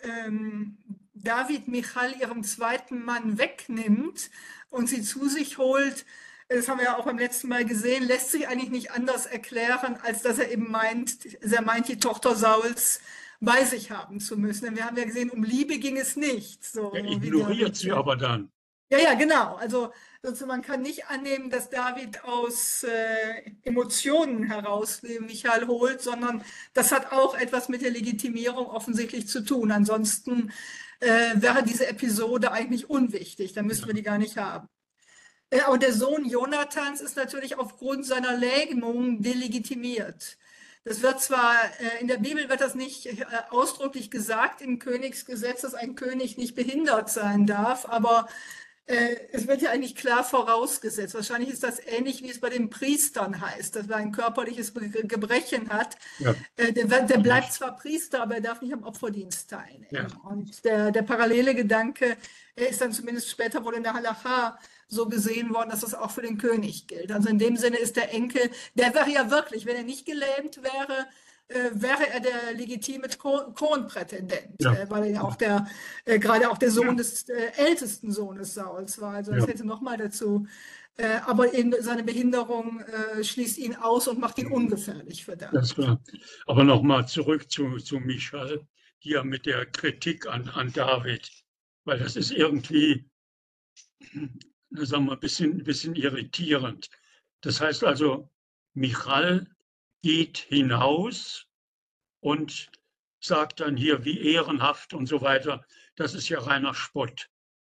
David Michal ihrem zweiten Mann wegnimmt und sie zu sich holt, das haben wir ja auch beim letzten Mal gesehen, lässt sich eigentlich nicht anders erklären, als dass er eben meint, die Tochter Sauls bei sich haben zu müssen. Denn wir haben ja gesehen, um Liebe ging es nicht. So Er wie ignoriert David, sie aber dann. ja, genau. Also man kann nicht annehmen, dass David aus Emotionen heraus Michael holt, sondern das hat auch etwas mit der Legitimierung offensichtlich zu tun. Ansonsten wäre diese Episode eigentlich unwichtig. Dann müssten wir die gar nicht haben. Aber der Sohn Jonathans ist natürlich aufgrund seiner Lähmung delegitimiert. Das wird zwar, in der Bibel wird das nicht ausdrücklich gesagt im Königsgesetz, dass ein König nicht behindert sein darf, aber es wird ja eigentlich klar vorausgesetzt. Wahrscheinlich ist das ähnlich, wie es bei den Priestern heißt, dass wer ein körperliches Gebrechen hat, Ja. der bleibt zwar Priester, aber er darf nicht am Opferdienst teilnehmen. Ja. Und der parallele Gedanke ist dann zumindest später wohl in der Halacha so gesehen worden, dass das auch für den König gilt. Also in dem Sinne ist der Enkel, der wäre ja wirklich, wenn er nicht gelähmt wäre, wäre er der legitime Thronprätendent, Ja. weil er ja auch gerade auch der Sohn des ältesten Sohnes Sauls war. Also das Ja. hätte nochmal dazu, aber eben seine Behinderung schließt ihn aus und macht ihn ungefährlich für Das ist klar. Aber nochmal zurück zu Michal, hier mit der Kritik an David, weil das ist irgendwie, sagen wir, ein bisschen irritierend. Das heißt also, Michal geht hinaus und sagt dann hier, wie ehrenhaft und so weiter. Das ist ja reiner Spott.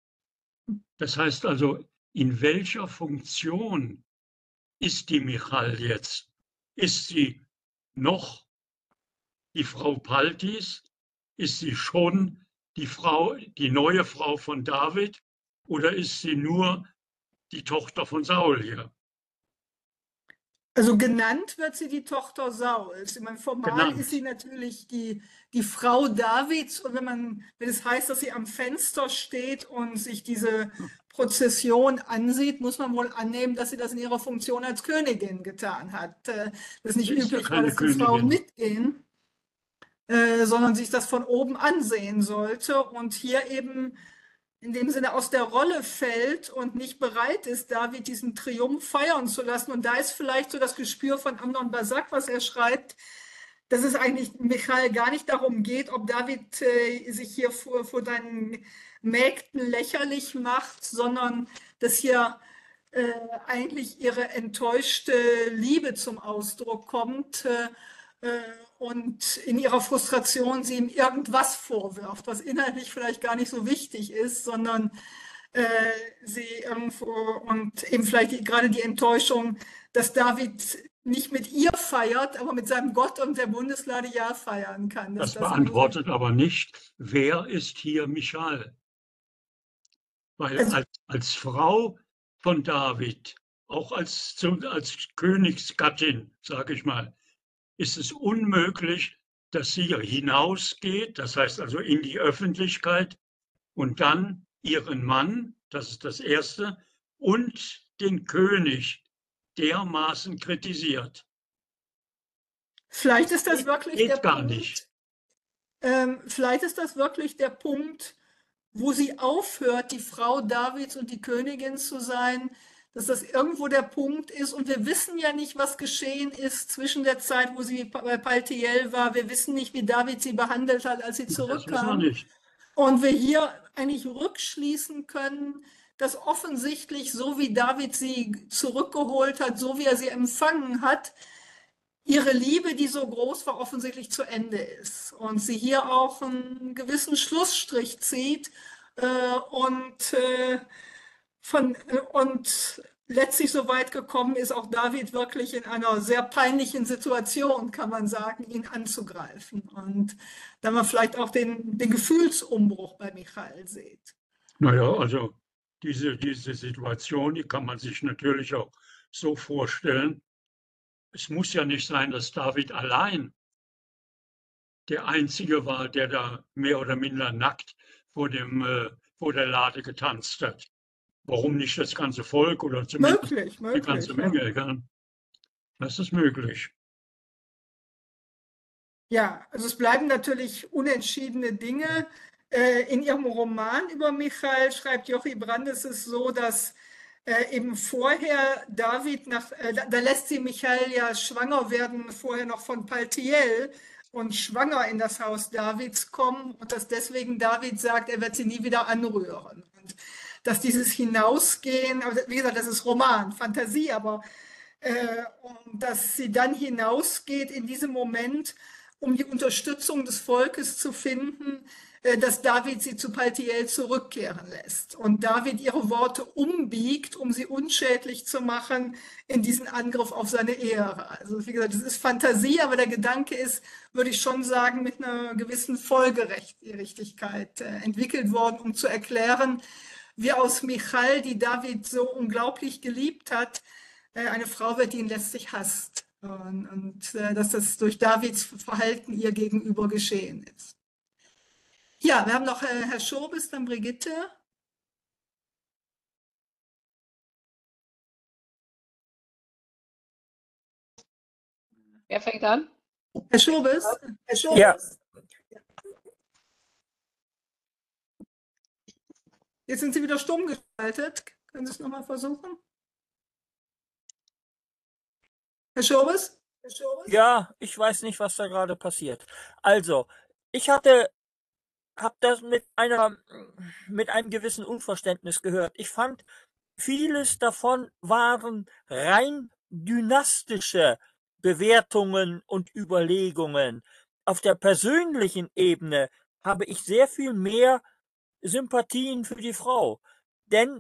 Das heißt also, in welcher Funktion ist die Michal jetzt? Ist sie noch die Frau Paltis? Ist sie schon die neue Frau von David? Oder ist sie nur die Tochter von Saul hier? Also genannt wird sie die Tochter Sauls. Ich meine, formal ist sie natürlich die Frau Davids. Und wenn es heißt, dass sie am Fenster steht und sich diese Prozession ansieht, muss man wohl annehmen, dass sie das in ihrer Funktion als Königin getan hat. Das ist nicht üblich, weil dass die Frauen mitgehen, sondern sich das von oben ansehen sollte. Und hier eben in dem Sinne aus der Rolle fällt und nicht bereit ist, David diesen Triumph feiern zu lassen. Und da ist vielleicht so das Gespür von Amnon Basak, was er schreibt, dass es eigentlich Michael gar nicht darum geht, ob David sich hier vor deinen Mägden lächerlich macht, sondern dass hier eigentlich ihre enttäuschte Liebe zum Ausdruck kommt und in ihrer Frustration sie ihm irgendwas vorwirft, was inhaltlich vielleicht gar nicht so wichtig ist, sondern sie irgendwo und eben vielleicht gerade die Enttäuschung, dass David nicht mit ihr feiert, aber mit seinem Gott und der Bundeslade ja feiern kann. Das beantwortet aber nicht, wer ist hier Michal? Weil Also, als Frau von David, auch als Königsgattin, sage ich mal, ist es unmöglich, dass sie hinausgeht, das heißt also in die Öffentlichkeit, und dann ihren Mann, das ist das Erste, und den König dermaßen kritisiert. Vielleicht ist das wirklich der Geht gar Punkt. nicht. Vielleicht ist das wirklich der Punkt, wo sie aufhört, die Frau Davids und die Königin zu sein, dass das irgendwo der Punkt ist. Und wir wissen ja nicht, was geschehen ist zwischen der Zeit, wo sie bei Paltiel war. Wir wissen nicht, wie David sie behandelt hat, als sie Das wissen wir zurückkam. nicht. Und wir hier eigentlich rückschließen können, dass offensichtlich, so wie David sie zurückgeholt hat, so wie er sie empfangen hat, ihre Liebe, die so groß war, offensichtlich zu Ende ist. Und sie hier auch einen gewissen Schlussstrich zieht und letztlich so weit gekommen ist, auch David wirklich in einer sehr peinlichen Situation, kann man sagen, ihn anzugreifen. Und da man vielleicht auch den Gefühlsumbruch bei Michael sieht. Naja, also diese Situation, die kann man sich natürlich auch so vorstellen. Es muss ja nicht sein, dass David allein der Einzige war, der da mehr oder minder nackt vor der Lade getanzt hat. Warum nicht das ganze Volk oder zumindest die ganze Menge? Ja. Das ist möglich. Ja, also es bleiben natürlich unentschiedene Dinge. In ihrem Roman über Michael schreibt Jochi Brandes es so, dass eben vorher David da lässt sie Michael ja schwanger werden, vorher noch von Paltiel und schwanger in das Haus Davids kommen und dass deswegen David sagt, er wird sie nie wieder anrühren. Und dass dieses Hinausgehen, also wie gesagt, das ist Roman, Fantasie, aber und dass sie dann hinausgeht in diesem Moment, um die Unterstützung des Volkes zu finden, dass David sie zu Paltiel zurückkehren lässt. Und David ihre Worte umbiegt, um sie unschädlich zu machen in diesen Angriff auf seine Ehre. Also wie gesagt, das ist Fantasie, aber der Gedanke ist, würde ich schon sagen, mit einer gewissen Folgerichtigkeit entwickelt worden, um zu erklären, wie aus Michal, die David so unglaublich geliebt hat, eine Frau wird, die ihn letztlich hasst. Und dass das durch Davids Verhalten ihr gegenüber geschehen ist. Ja, wir haben noch Herr Schobes, dann Brigitte. Wer fängt an? Herr Schobes? Ja, Jetzt sind Sie wieder stumm geschaltet. Können Sie es nochmal versuchen? Herr Schobes? ja, ich weiß nicht, was da gerade passiert. Also, ich habe das mit einem gewissen Unverständnis gehört. Ich fand, vieles davon waren rein dynastische Bewertungen und Überlegungen. Auf der persönlichen Ebene habe ich sehr viel mehr Sympathien für die Frau. Denn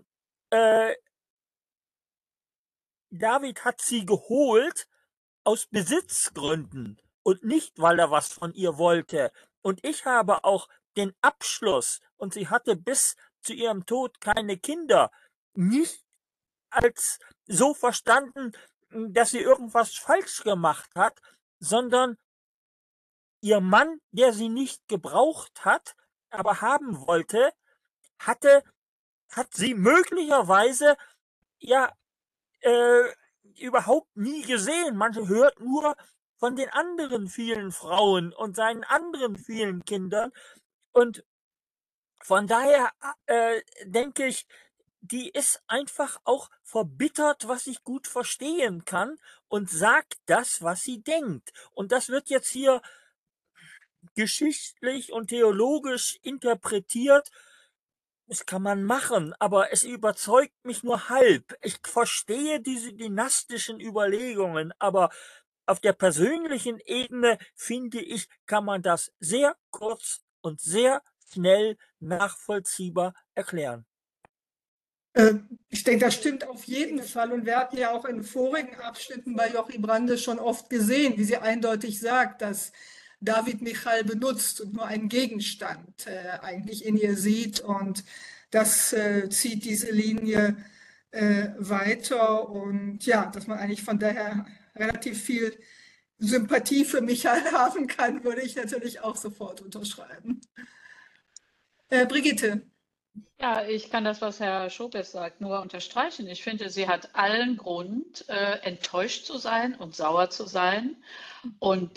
David hat sie geholt aus Besitzgründen und nicht, weil er was von ihr wollte. Und ich habe auch den Abschluss, und sie hatte bis zu ihrem Tod keine Kinder, nicht als so verstanden, dass sie irgendwas falsch gemacht hat, sondern ihr Mann, der sie nicht gebraucht hat, aber haben wollte, hat sie möglicherweise ja überhaupt nie gesehen. Man hört nur von den anderen vielen Frauen und seinen anderen vielen Kindern. Und von daher denke ich, die ist einfach auch verbittert, was ich gut verstehen kann, und sagt das, was sie denkt. Und das wird jetzt hier geschichtlich und theologisch interpretiert. Das kann man machen, aber es überzeugt mich nur halb. Ich verstehe diese dynastischen Überlegungen, aber auf der persönlichen Ebene, finde ich, kann man das sehr kurz und sehr schnell nachvollziehbar erklären. Ich denke, das stimmt auf jeden Fall. Und wir hatten ja auch in vorigen Abschnitten bei Jochi Brandes schon oft gesehen, wie sie eindeutig sagt, dass David Michal benutzt und nur einen Gegenstand eigentlich in ihr sieht. Und das zieht diese Linie weiter. Und ja, dass man eigentlich von daher relativ viel Sympathie für Michael haben kann, würde ich natürlich auch sofort unterschreiben. Brigitte. Ja, ich kann das, was Herr Schobes sagt, nur unterstreichen. Ich finde, sie hat allen Grund, enttäuscht zu sein und sauer zu sein. Und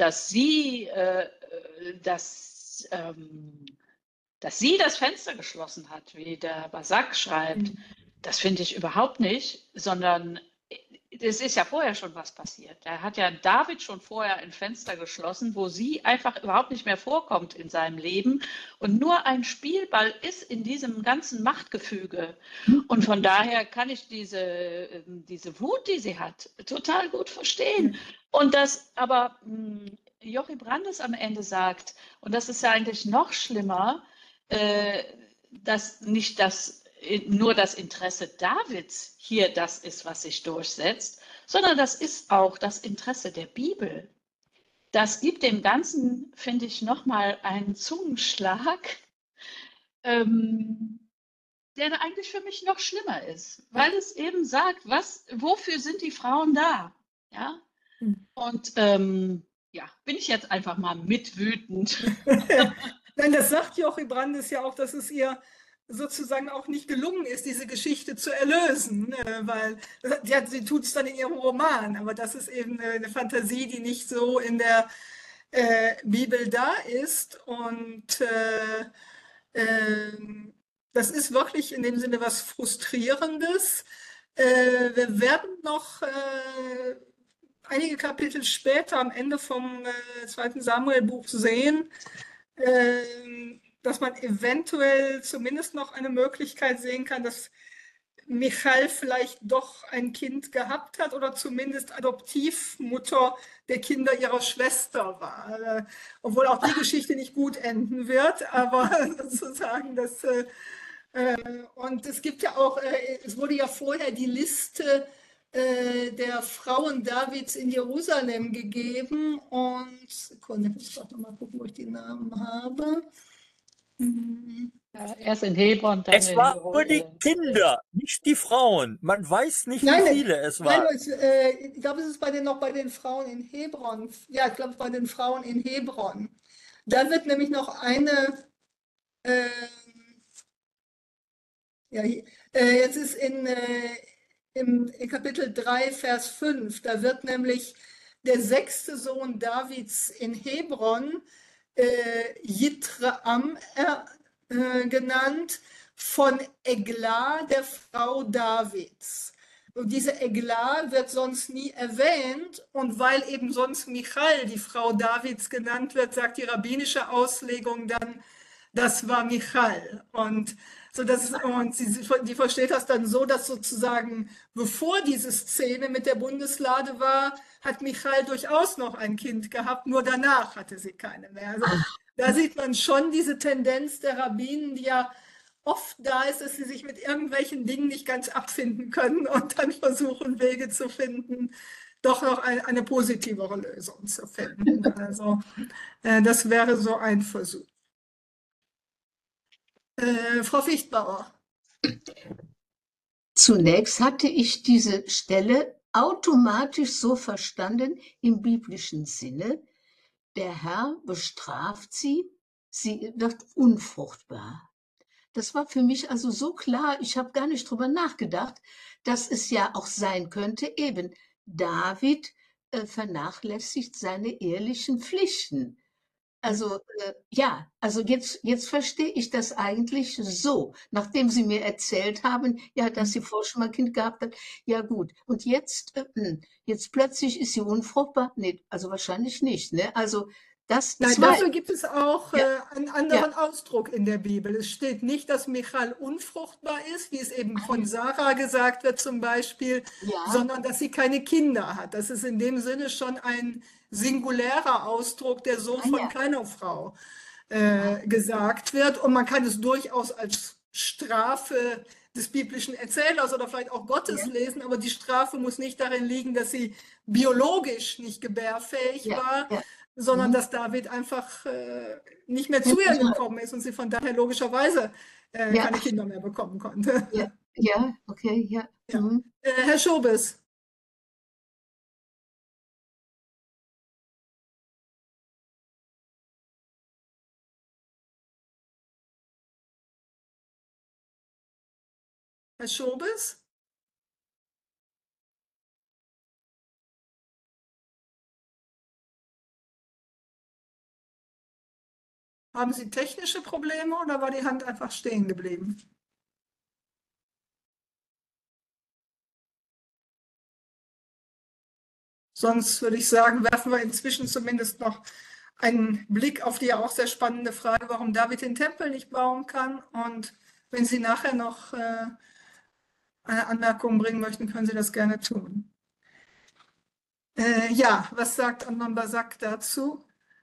dass sie das Fenster geschlossen hat, wie der Basak schreibt, das finde ich überhaupt nicht, sondern es ist ja vorher schon was passiert. Da hat ja David schon vorher ein Fenster geschlossen, wo sie einfach überhaupt nicht mehr vorkommt in seinem Leben und nur ein Spielball ist in diesem ganzen Machtgefüge. Und von daher kann ich diese Wut, die sie hat, total gut verstehen. Und dass aber Jochi Brandes am Ende sagt, und das ist ja eigentlich noch schlimmer, dass nicht nur das Interesse Davids hier das ist, was sich durchsetzt, sondern das ist auch das Interesse der Bibel. Das gibt dem Ganzen, finde ich, nochmal einen Zungenschlag, der eigentlich für mich noch schlimmer ist, weil es eben sagt, wofür sind die Frauen da? Ja? Und ja, bin ich jetzt einfach mal mitwütend. Nein, das sagt Jochi Brandes ja auch, dass es ihr sozusagen auch nicht gelungen ist, diese Geschichte zu erlösen, weil sie tut es dann in ihrem Roman, aber das ist eben eine Fantasie, die nicht so in der Bibel da ist. Und das ist wirklich in dem Sinne was Frustrierendes. Wir werden noch einige Kapitel später am Ende vom 2. Samuel-Buch sehen, dass man eventuell zumindest noch eine Möglichkeit sehen kann, dass Michal vielleicht doch ein Kind gehabt hat oder zumindest Adoptivmutter der Kinder ihrer Schwester war. Obwohl auch die Geschichte nicht gut enden wird, aber sozusagen das. Und es gibt ja auch, es wurde ja vorher die Liste der Frauen Davids in Jerusalem gegeben und Sekunde, ich muss doch noch mal gucken, wo ich die Namen habe. Ja, erst in Hebron, dann Es in waren nur die Jerusalem. Kinder, nicht die Frauen. Man weiß nicht, Nein, wie viele es nein, waren. ich glaube, es ist noch bei den Frauen in Hebron. Ja, ich glaube, bei den Frauen in Hebron. Da wird nämlich noch eine, ja, jetzt ist im Kapitel 3, Vers 5, da wird nämlich der 6. Sohn Davids in Hebron, Jithraam, genannt, von Egla, der Frau Davids. Und diese Egla wird sonst nie erwähnt. Und weil eben sonst Michal, die Frau Davids, genannt wird, sagt die rabbinische Auslegung dann, das war Michal. Und die versteht das dann so, dass sozusagen, bevor diese Szene mit der Bundeslade war, hat Michal durchaus noch ein Kind gehabt, nur danach hatte sie keine mehr. Also da sieht man schon diese Tendenz der Rabbinen, die ja oft da ist, dass sie sich mit irgendwelchen Dingen nicht ganz abfinden können und dann versuchen, Wege zu finden, doch noch eine positivere Lösung zu finden. Also das wäre so ein Versuch. Frau Fichtbauer. Zunächst hatte ich diese Stelle automatisch so verstanden im biblischen Sinne, der Herr bestraft sie, sie wird unfruchtbar. Das war für mich also so klar, ich habe gar nicht drüber nachgedacht, dass es ja auch sein könnte, eben David vernachlässigt seine ehelichen Pflichten. Also ja, also jetzt verstehe ich das eigentlich so, nachdem Sie mir erzählt haben, ja, dass sie vorher schon mal ein Kind gehabt hat. Ja gut, und jetzt plötzlich ist sie unfruchtbar? Nee, also wahrscheinlich nicht, ne? Also das Nein, zwei, dafür gibt es auch einen anderen Ausdruck in der Bibel. Es steht nicht, dass Michal unfruchtbar ist, wie es eben von Sarah gesagt wird zum Beispiel, sondern dass sie keine Kinder hat. Das ist in dem Sinne schon ein singulärer Ausdruck, der so von keiner Frau gesagt wird. Und man kann es durchaus als Strafe des biblischen Erzählers oder vielleicht auch Gottes lesen, aber die Strafe muss nicht darin liegen, dass sie biologisch nicht gebärfähig war, sondern dass David einfach nicht mehr zu ihr gekommen ist und sie von daher logischerweise keine Kinder mehr bekommen konnte. Ja, okay, ja. Herr Schobes. Herr Schobes? Haben Sie technische Probleme oder war die Hand einfach stehen geblieben? Sonst würde ich sagen, werfen wir inzwischen zumindest noch einen Blick auf die auch sehr spannende Frage, warum David den Tempel nicht bauen kann. Und wenn Sie nachher noch eine Anmerkung bringen möchten, können Sie das gerne tun. Ja, was sagt Amnon Basak dazu?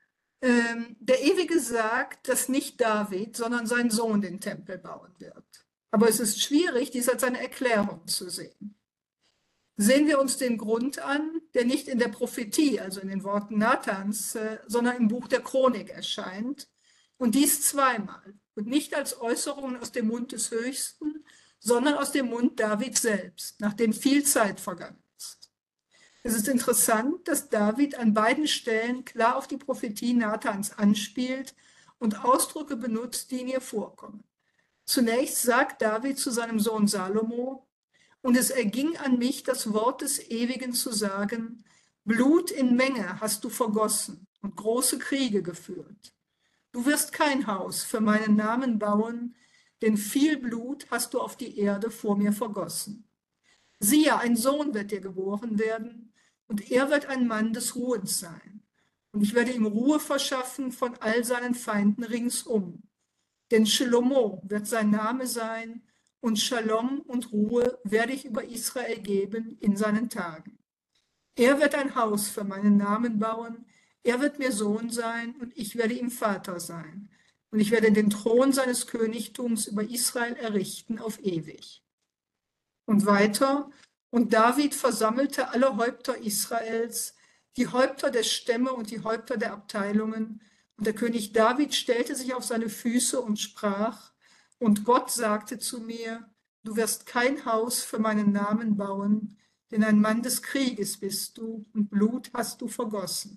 Der Ewige sagt, dass nicht David, sondern sein Sohn den Tempel bauen wird. Aber es ist schwierig, dies als eine Erklärung zu sehen. Sehen wir uns den Grund an, der nicht in der Prophetie, also in den Worten Nathans, sondern im Buch der Chronik erscheint. Und dies zweimal. Und nicht als Äußerungen aus dem Mund des Höchsten, sondern aus dem Mund Davids selbst, nachdem viel Zeit vergangen ist. Es ist interessant, dass David an beiden Stellen klar auf die Prophetie Nathans anspielt und Ausdrücke benutzt, die in ihr vorkommen. Zunächst sagt David zu seinem Sohn Salomo: Und es erging an mich, das Wort des Ewigen zu sagen: Blut in Menge hast du vergossen und große Kriege geführt. Du wirst kein Haus für meinen Namen bauen, denn viel Blut hast du auf die Erde vor mir vergossen. Siehe, ein Sohn wird dir geboren werden, und er wird ein Mann des Ruhens sein. Und ich werde ihm Ruhe verschaffen von all seinen Feinden ringsum. Denn Shelomo wird sein Name sein, und Shalom und Ruhe werde ich über Israel geben in seinen Tagen. Er wird ein Haus für meinen Namen bauen, er wird mir Sohn sein, und ich werde ihm Vater sein. Und ich werde den Thron seines Königtums über Israel errichten auf ewig. Und weiter: Und David versammelte alle Häupter Israels, die Häupter der Stämme und die Häupter der Abteilungen. Und der König David stellte sich auf seine Füße und sprach: Und Gott sagte zu mir: Du wirst kein Haus für meinen Namen bauen, denn ein Mann des Krieges bist du und Blut hast du vergossen.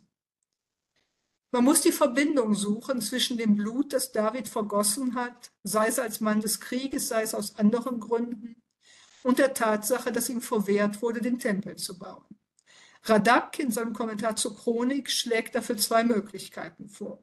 Man muss die Verbindung suchen zwischen dem Blut, das David vergossen hat, sei es als Mann des Krieges, sei es aus anderen Gründen, und der Tatsache, dass ihm verwehrt wurde, den Tempel zu bauen. Radak in seinem Kommentar zur Chronik schlägt dafür zwei Möglichkeiten vor.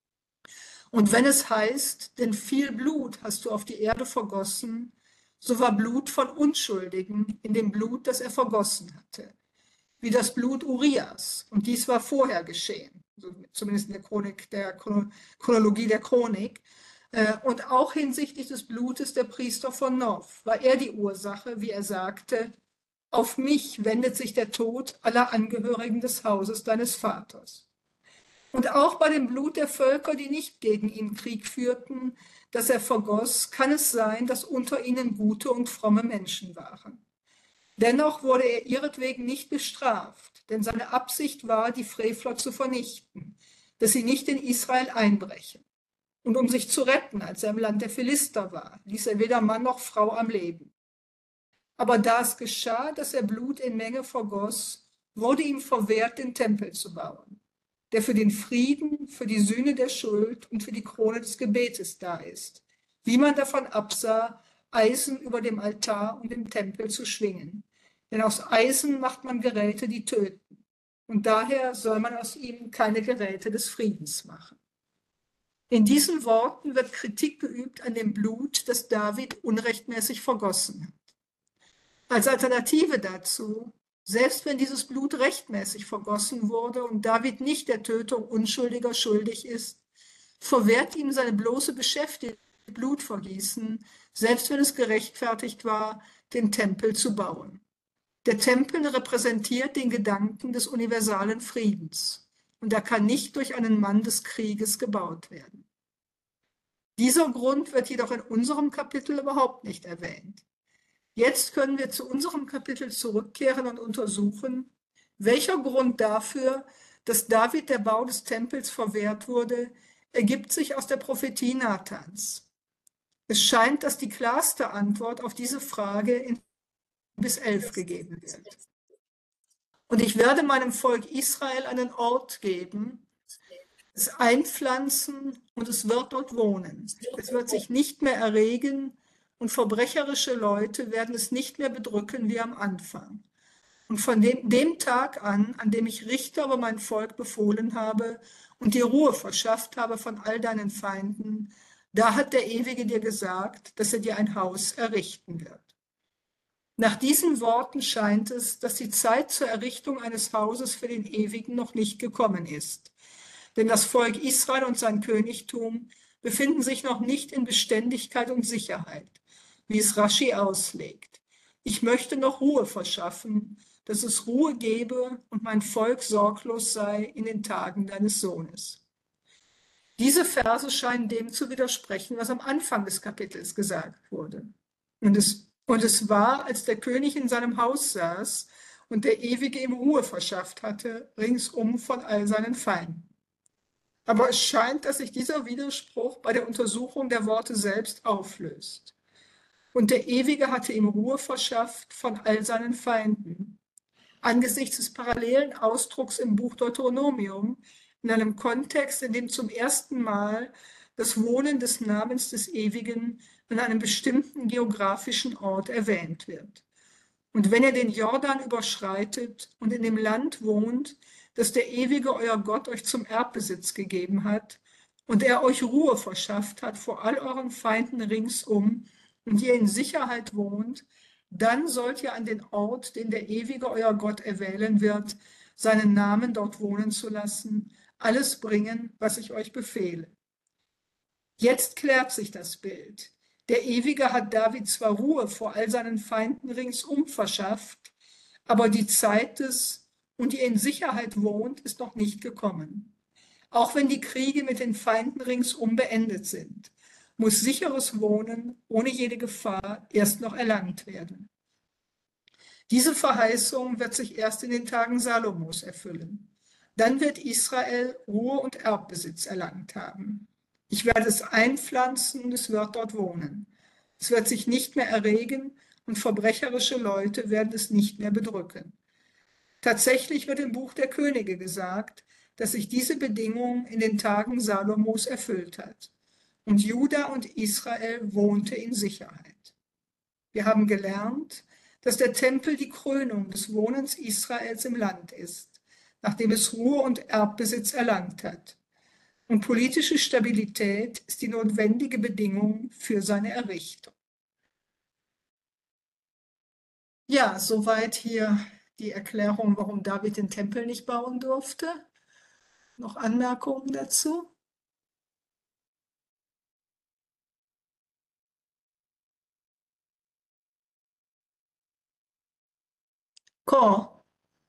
Und wenn es heißt, denn viel Blut hast du auf die Erde vergossen, so war Blut von Unschuldigen in dem Blut, das er vergossen hatte, wie das Blut Urias. Und dies war vorher geschehen, zumindest in der Chronik, der Chronologie der Chronik. Und auch hinsichtlich des Blutes der Priester von Nof war er die Ursache, wie er sagte: Auf mich wendet sich der Tod aller Angehörigen des Hauses deines Vaters. Und auch bei dem Blut der Völker, die nicht gegen ihn Krieg führten, das er vergoss, kann es sein, dass unter ihnen gute und fromme Menschen waren. Dennoch wurde er ihretwegen nicht bestraft, denn seine Absicht war, die Frevler zu vernichten, dass sie nicht in Israel einbrechen. Und um sich zu retten, als er im Land der Philister war, ließ er weder Mann noch Frau am Leben. Aber da es geschah, dass er Blut in Menge vergoss, wurde ihm verwehrt, den Tempel zu bauen, der für den Frieden, für die Sühne der Schuld und für die Krone des Gebetes da ist, wie man davon absah, Eisen über dem Altar und dem Tempel zu schwingen. Denn aus Eisen macht man Geräte, die töten. Und daher soll man aus ihm keine Geräte des Friedens machen. In diesen Worten wird Kritik geübt an dem Blut, das David unrechtmäßig vergossen hat. Als Alternative dazu: Selbst wenn dieses Blut rechtmäßig vergossen wurde und David nicht der Tötung Unschuldiger schuldig ist, verwehrt ihm seine bloße Beschäftigung mit Blutvergießen, selbst wenn es gerechtfertigt war, den Tempel zu bauen. Der Tempel repräsentiert den Gedanken des universalen Friedens, und er kann nicht durch einen Mann des Krieges gebaut werden. Dieser Grund wird jedoch in unserem Kapitel überhaupt nicht erwähnt. Jetzt können wir zu unserem Kapitel zurückkehren und untersuchen, welcher Grund dafür, dass David der Bau des Tempels verwehrt wurde, ergibt sich aus der Prophetie Nathans. Es scheint, dass die klarste Antwort auf diese Frage in bis 11 gegeben wird. Und ich werde meinem Volk Israel einen Ort geben, es einpflanzen und es wird dort wohnen. Es wird sich nicht mehr erregen und verbrecherische Leute werden es nicht mehr bedrücken wie am Anfang. Und von dem Tag an dem ich Richter über mein Volk befohlen habe und dir Ruhe verschafft habe von all deinen Feinden, da hat der Ewige dir gesagt, dass er dir ein Haus errichten wird. Nach diesen Worten scheint es, dass die Zeit zur Errichtung eines Hauses für den Ewigen noch nicht gekommen ist. Denn das Volk Israel und sein Königtum befinden sich noch nicht in Beständigkeit und Sicherheit, wie es Rashi auslegt. Ich möchte noch Ruhe verschaffen, dass es Ruhe gebe und mein Volk sorglos sei in den Tagen deines Sohnes. Diese Verse scheinen dem zu widersprechen, was am Anfang des Kapitels gesagt wurde. Und es war, als der König in seinem Haus saß und der Ewige ihm Ruhe verschafft hatte, ringsum von all seinen Feinden. Aber es scheint, dass sich dieser Widerspruch bei der Untersuchung der Worte selbst auflöst. Und der Ewige hatte ihm Ruhe verschafft von all seinen Feinden. Angesichts des parallelen Ausdrucks im Buch Deuteronomium, in einem Kontext, in dem zum ersten Mal das Wohnen des Namens des Ewigen an einem bestimmten geografischen Ort erwähnt wird. Und wenn ihr den Jordan überschreitet und in dem Land wohnt, das der Ewige, euer Gott, euch zum Erbbesitz gegeben hat, und er euch Ruhe verschafft hat vor all euren Feinden ringsum, und ihr in Sicherheit wohnt, dann sollt ihr an den Ort, den der Ewige, euer Gott, erwählen wird, seinen Namen dort wohnen zu lassen, alles bringen, was ich euch befehle. Jetzt klärt sich das Bild. Der Ewige hat David zwar Ruhe vor all seinen Feinden ringsum verschafft, aber die Zeit des und die in Sicherheit wohnt, ist noch nicht gekommen. Auch wenn die Kriege mit den Feinden ringsum beendet sind, muss sicheres Wohnen ohne jede Gefahr erst noch erlangt werden. Diese Verheißung wird sich erst in den Tagen Salomos erfüllen. Dann wird Israel Ruhe und Erbbesitz erlangt haben. Ich werde es einpflanzen und es wird dort wohnen. Es wird sich nicht mehr erregen und verbrecherische Leute werden es nicht mehr bedrücken. Tatsächlich wird im Buch der Könige gesagt, dass sich diese Bedingung in den Tagen Salomos erfüllt hat. Und Juda und Israel wohnte in Sicherheit. Wir haben gelernt, dass der Tempel die Krönung des Wohnens Israels im Land ist, nachdem es Ruhe und Erbbesitz erlangt hat. Und politische Stabilität ist die notwendige Bedingung für seine Errichtung. Ja, soweit hier die Erklärung, warum David den Tempel nicht bauen durfte. Noch Anmerkungen dazu? Cor.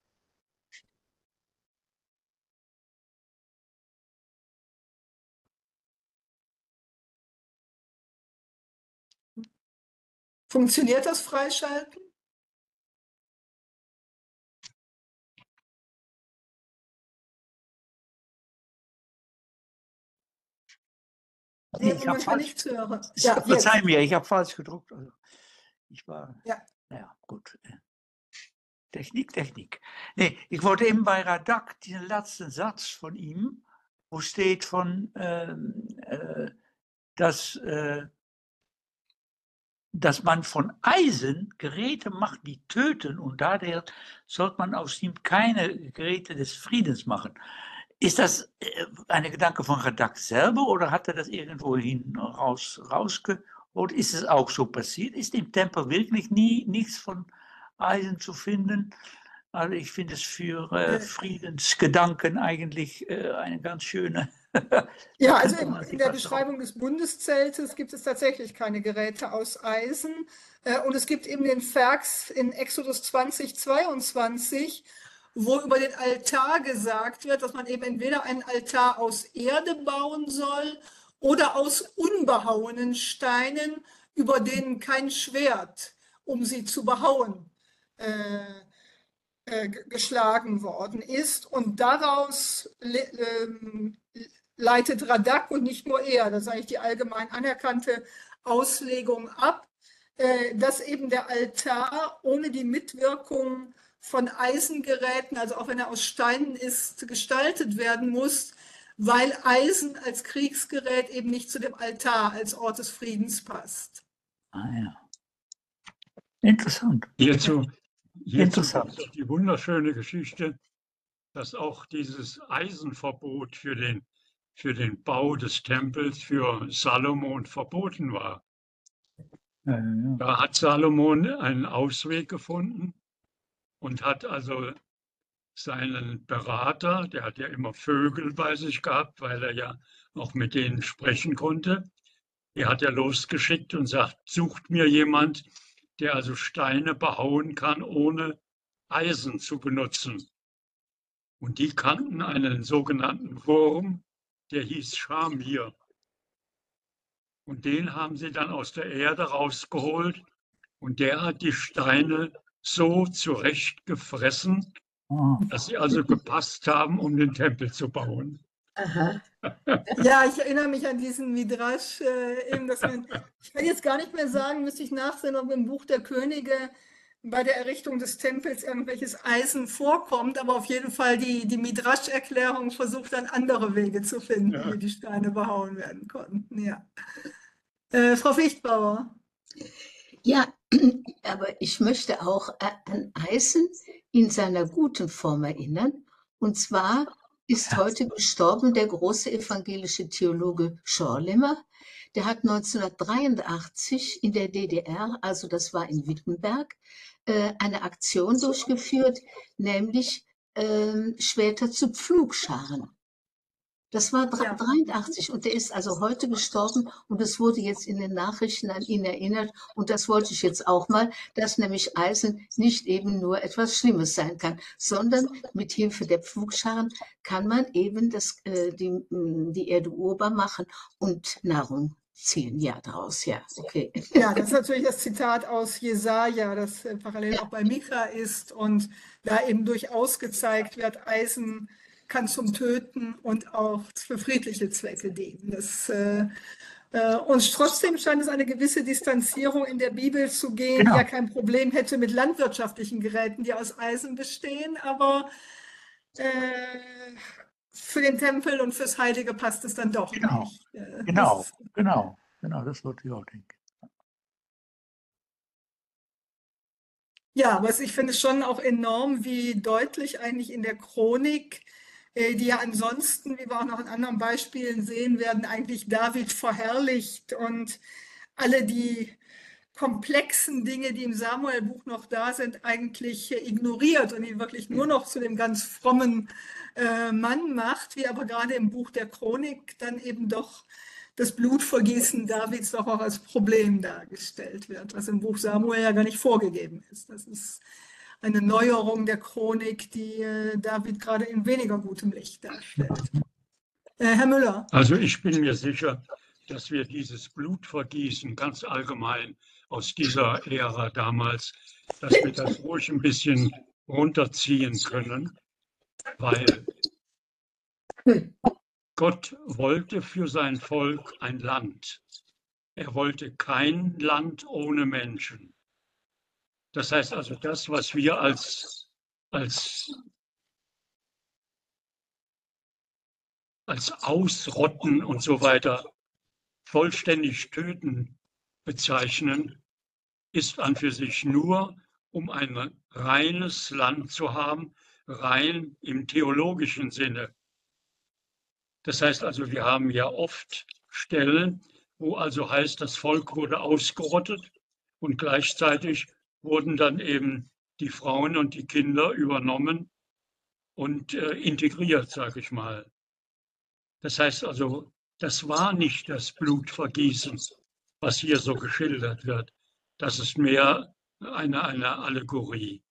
Funktioniert das Freischalten? Nee, ich habe ungefähr falsch, nichts höre. ja, verzeih mir, ich habe falsch gedruckt. Also ich war, Ja. naja, gut. Technik. Nee, ich wollte eben bei Radak den letzten Satz von ihm, wo steht dass man von Eisen Geräte macht, die töten, und daher sollte man aus ihm keine Geräte des Friedens machen. Ist das eine Gedanke von Radak selber oder hat er das irgendwo rausgeholt? Ist es auch so passiert? Ist im Tempel wirklich nichts von Eisen zu finden? Also ich finde es für Friedensgedanken eigentlich eine ganz schöne. Ja, also in der Beschreibung des Bundeszeltes gibt es tatsächlich keine Geräte aus Eisen. Und es gibt eben den Vers in Exodus 20:22, wo über den Altar gesagt wird, dass man eben entweder einen Altar aus Erde bauen soll oder aus unbehauenen Steinen, über denen kein Schwert, um sie zu behauen, geschlagen worden ist. Und daraus leitet Radak und nicht nur er, das ist eigentlich die allgemein anerkannte Auslegung ab, dass eben der Altar ohne die Mitwirkung von Eisengeräten, also auch wenn er aus Steinen ist, gestaltet werden muss, weil Eisen als Kriegsgerät eben nicht zu dem Altar als Ort des Friedens passt. Ah ja. Interessant. Hierzu gibt Interessant. es die wunderschöne Geschichte, dass auch dieses Eisenverbot für den Bau des Tempels für Salomon verboten war. Ja, ja. Da hat Salomon einen Ausweg gefunden und hat also seinen Berater, der hat ja immer Vögel bei sich gehabt, weil er ja auch mit denen sprechen konnte, die hat er losgeschickt und sagt, sucht mir jemand, der also Steine behauen kann, ohne Eisen zu benutzen. Und die kannten einen sogenannten Wurm, der hieß Schamir. Und den haben sie dann aus der Erde rausgeholt und der hat die Steine so zurecht gefressen, Ah, dass sie also gepasst haben, um den Tempel zu bauen. Aha. Ja, ich erinnere mich an diesen Midrash, eben, ich kann jetzt gar nicht mehr sagen, müsste ich nachsehen, ob im Buch der Könige bei der Errichtung des Tempels irgendwelches Eisen vorkommt, aber auf jeden Fall die Midrash-Erklärung versucht dann andere Wege zu finden, Ja. wie die Steine behauen werden konnten. Ja. Frau Fichtbauer. Ja, aber ich möchte auch an Eisen in seiner guten Form erinnern. Und zwar ist heute gestorben der große evangelische Theologe Schorlemmer. Der hat 1983 in der DDR, also das war in Wittenberg, eine Aktion durchgeführt, nämlich Schwerter zu Pflugscharen. Das war Ja. 83 und der ist also heute gestorben und es wurde jetzt in den Nachrichten an ihn erinnert und das wollte ich jetzt auch mal, dass nämlich Eisen nicht eben nur etwas Schlimmes sein kann, sondern mit Hilfe der Pflugscharen kann man eben die Erde urbar machen und Nahrung ziehen. Ja, daraus, ja, okay. Ja, das ist natürlich das Zitat aus Jesaja, das parallel auch bei Micha ist und da eben durchaus gezeigt wird, Eisen kann zum Töten und auch für friedliche Zwecke dienen. Und trotzdem scheint es eine gewisse Distanzierung in der Bibel zu gehen, die ja kein Problem hätte mit landwirtschaftlichen Geräten, die aus Eisen bestehen, aber für den Tempel und fürs Heilige passt es dann doch nicht. Genau, das wollte ich auch denken. Ja, aber ich finde es schon auch enorm, wie deutlich eigentlich in der Chronik, die ja ansonsten, wie wir auch noch in anderen Beispielen sehen werden, eigentlich David verherrlicht und alle die komplexen Dinge, die im Samuelbuch noch da sind, eigentlich ignoriert und ihn wirklich nur noch zu dem ganz frommen Mann macht, wie aber gerade im Buch der Chronik dann eben doch das Blutvergießen Davids doch auch als Problem dargestellt wird, was im Buch Samuel ja gar nicht vorgegeben ist. Das ist eine Neuerung der Chronik, die David gerade in weniger gutem Licht darstellt. Herr Müller. Also ich bin mir sicher, dass wir dieses Blutvergießen ganz allgemein aus dieser Ära damals, dass wir das ruhig ein bisschen runterziehen können, weil Gott wollte für sein Volk ein Land. Er wollte kein Land ohne Menschen. Das heißt also, das, was wir als Ausrotten und so weiter, vollständig töten bezeichnen, ist an für sich nur, um ein reines Land zu haben, rein im theologischen Sinne. Das heißt also, wir haben ja oft Stellen, wo also heißt, das Volk wurde ausgerottet und gleichzeitig wurden dann eben die Frauen und die Kinder übernommen und integriert, sage ich mal. Das heißt also, das war nicht das Blutvergießen, was hier so geschildert wird. Das ist mehr eine Allegorie.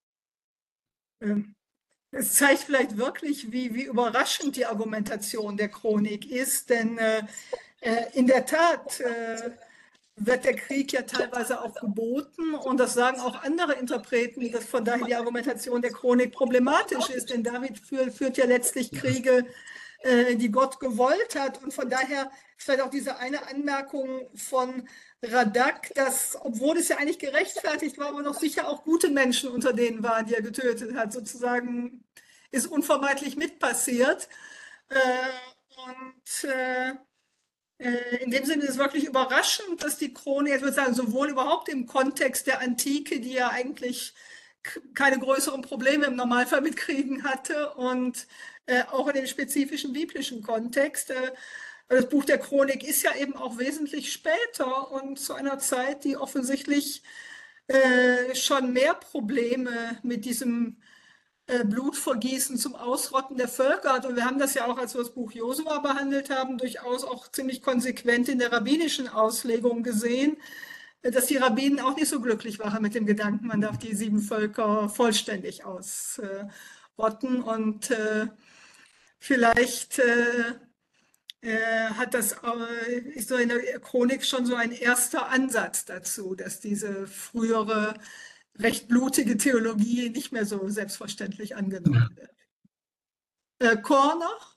Es zeigt vielleicht wirklich, wie überraschend die Argumentation der Chronik ist, denn in der Tat wird der Krieg ja teilweise auch geboten und das sagen auch andere Interpreten, dass von daher die Argumentation der Chronik problematisch ist, denn David führt ja letztlich Kriege, die Gott gewollt hat und von daher vielleicht auch diese eine Anmerkung von Radak, dass, obwohl es ja eigentlich gerechtfertigt war, aber noch sicher auch gute Menschen unter denen waren, die er getötet hat, sozusagen ist unvermeidlich mitpassiert. In dem Sinne ist es wirklich überraschend, dass die Chronik, ich würde sagen, sowohl überhaupt im Kontext der Antike, die ja eigentlich keine größeren Probleme im Normalfall mit Kriegen hatte, und auch in dem spezifischen biblischen Kontext. Das Buch der Chronik ist ja eben auch wesentlich später und zu einer Zeit, die offensichtlich schon mehr Probleme mit diesem Blutvergießen zum Ausrotten der Völker hat. Und wir haben das ja auch, als wir das Buch Josua behandelt haben, durchaus auch ziemlich konsequent in der rabbinischen Auslegung gesehen, dass die Rabbinen auch nicht so glücklich waren mit dem Gedanken, man darf die 7 Völker vollständig ausrotten. Und vielleicht hat das ist so in der Chronik schon so ein erster Ansatz dazu, dass diese frühere recht blutige Theologie nicht mehr so selbstverständlich angenommen wird. Chor noch?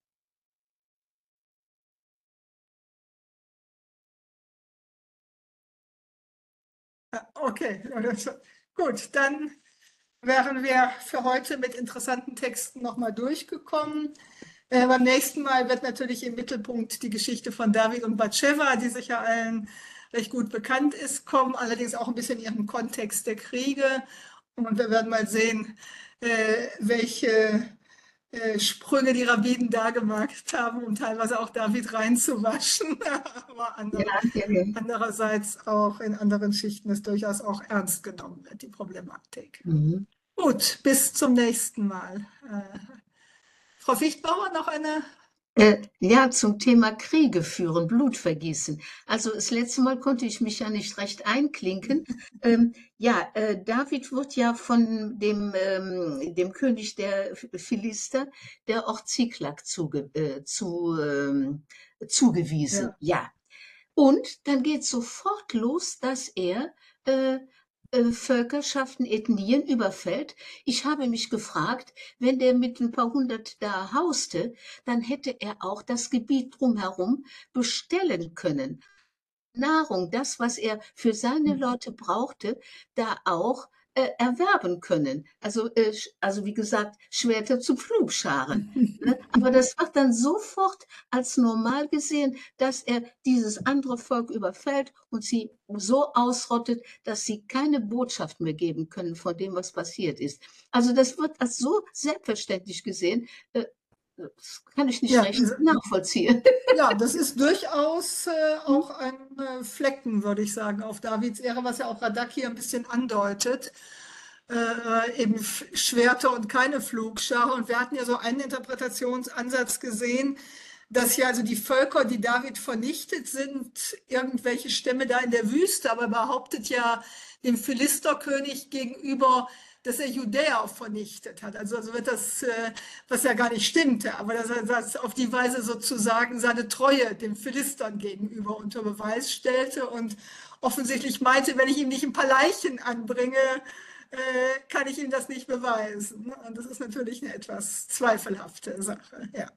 Okay, gut, dann wären wir für heute mit interessanten Texten nochmal durchgekommen. Beim nächsten Mal wird natürlich im Mittelpunkt die Geschichte von David und Batsheva, die sicher allen recht gut bekannt ist, kommen, allerdings auch ein bisschen in ihrem Kontext der Kriege. Und wir werden mal sehen, welche Sprünge die Rabbinen da gemacht haben, um teilweise auch David reinzuwaschen, aber andererseits auch in anderen Schichten es durchaus auch ernst genommen wird, die Problematik. Mhm. Gut, bis zum nächsten Mal. Frau Fichtbauer, noch eine? Ja, zum Thema Kriege führen, Blutvergießen. Also das letzte Mal konnte ich mich ja nicht recht einklinken. David wird ja von dem König der Philister, der Ort Ziklag, zugewiesen. Ja. Und dann geht sofort los, dass er Völkerschaften, Ethnien überfällt. Ich habe mich gefragt, wenn der mit ein paar hundert da hauste, dann hätte er auch das Gebiet drumherum bestellen können. Nahrung, das, was er für seine Leute brauchte, da auch erwerben können. Also wie gesagt, Schwerter zu Pflugscharen. Ne? Aber das wird dann sofort als normal gesehen, dass er dieses andere Volk überfällt und sie so ausrottet, dass sie keine Botschaft mehr geben können von dem, was passiert ist. Also das wird als so selbstverständlich gesehen, das kann ich nicht recht nachvollziehen. Ja, das ist durchaus auch ein Flecken, würde ich sagen, auf Davids Ehre, was ja auch Radak hier ein bisschen andeutet. Eben Schwerter und keine Pflugschar. Und wir hatten ja so einen Interpretationsansatz gesehen, dass ja also die Völker, die David vernichtet, sind irgendwelche Stämme da in der Wüste, aber behauptet ja dem Philisterkönig gegenüber, dass er Judäa vernichtet hat. Also wird das, was ja gar nicht stimmte, aber dass er das auf die Weise sozusagen seine Treue den Philistern gegenüber unter Beweis stellte und offensichtlich meinte, wenn ich ihm nicht ein paar Leichen anbringe, kann ich ihm das nicht beweisen. Und das ist natürlich eine etwas zweifelhafte Sache. Ja.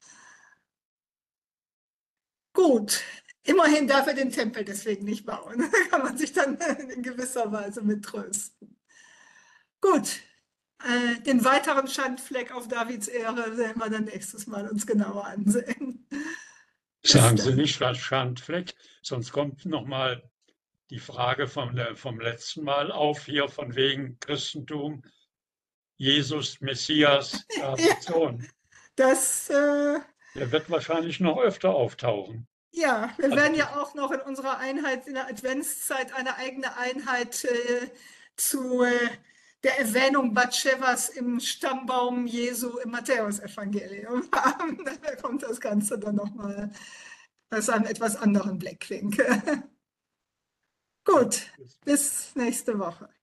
Gut, immerhin darf er den Tempel deswegen nicht bauen. Da kann man sich dann in gewisser Weise mit trösten. Gut, den weiteren Schandfleck auf Davids Ehre werden wir dann nächstes Mal uns genauer ansehen. Sagen Sie nicht was Schandfleck, sonst kommt nochmal die Frage vom letzten Mal auf, hier von wegen Christentum, Jesus, Messias, Davids Sohn. Der wird wahrscheinlich noch öfter auftauchen. Ja, wir werden ja auch noch in unserer Einheit, in der Adventszeit, eine eigene Einheit zu der Erwähnung Batshevas im Stammbaum Jesu im Matthäusevangelium haben. Da kommt das Ganze dann nochmal aus einem etwas anderen Blickwinkel. Gut, bis nächste Woche.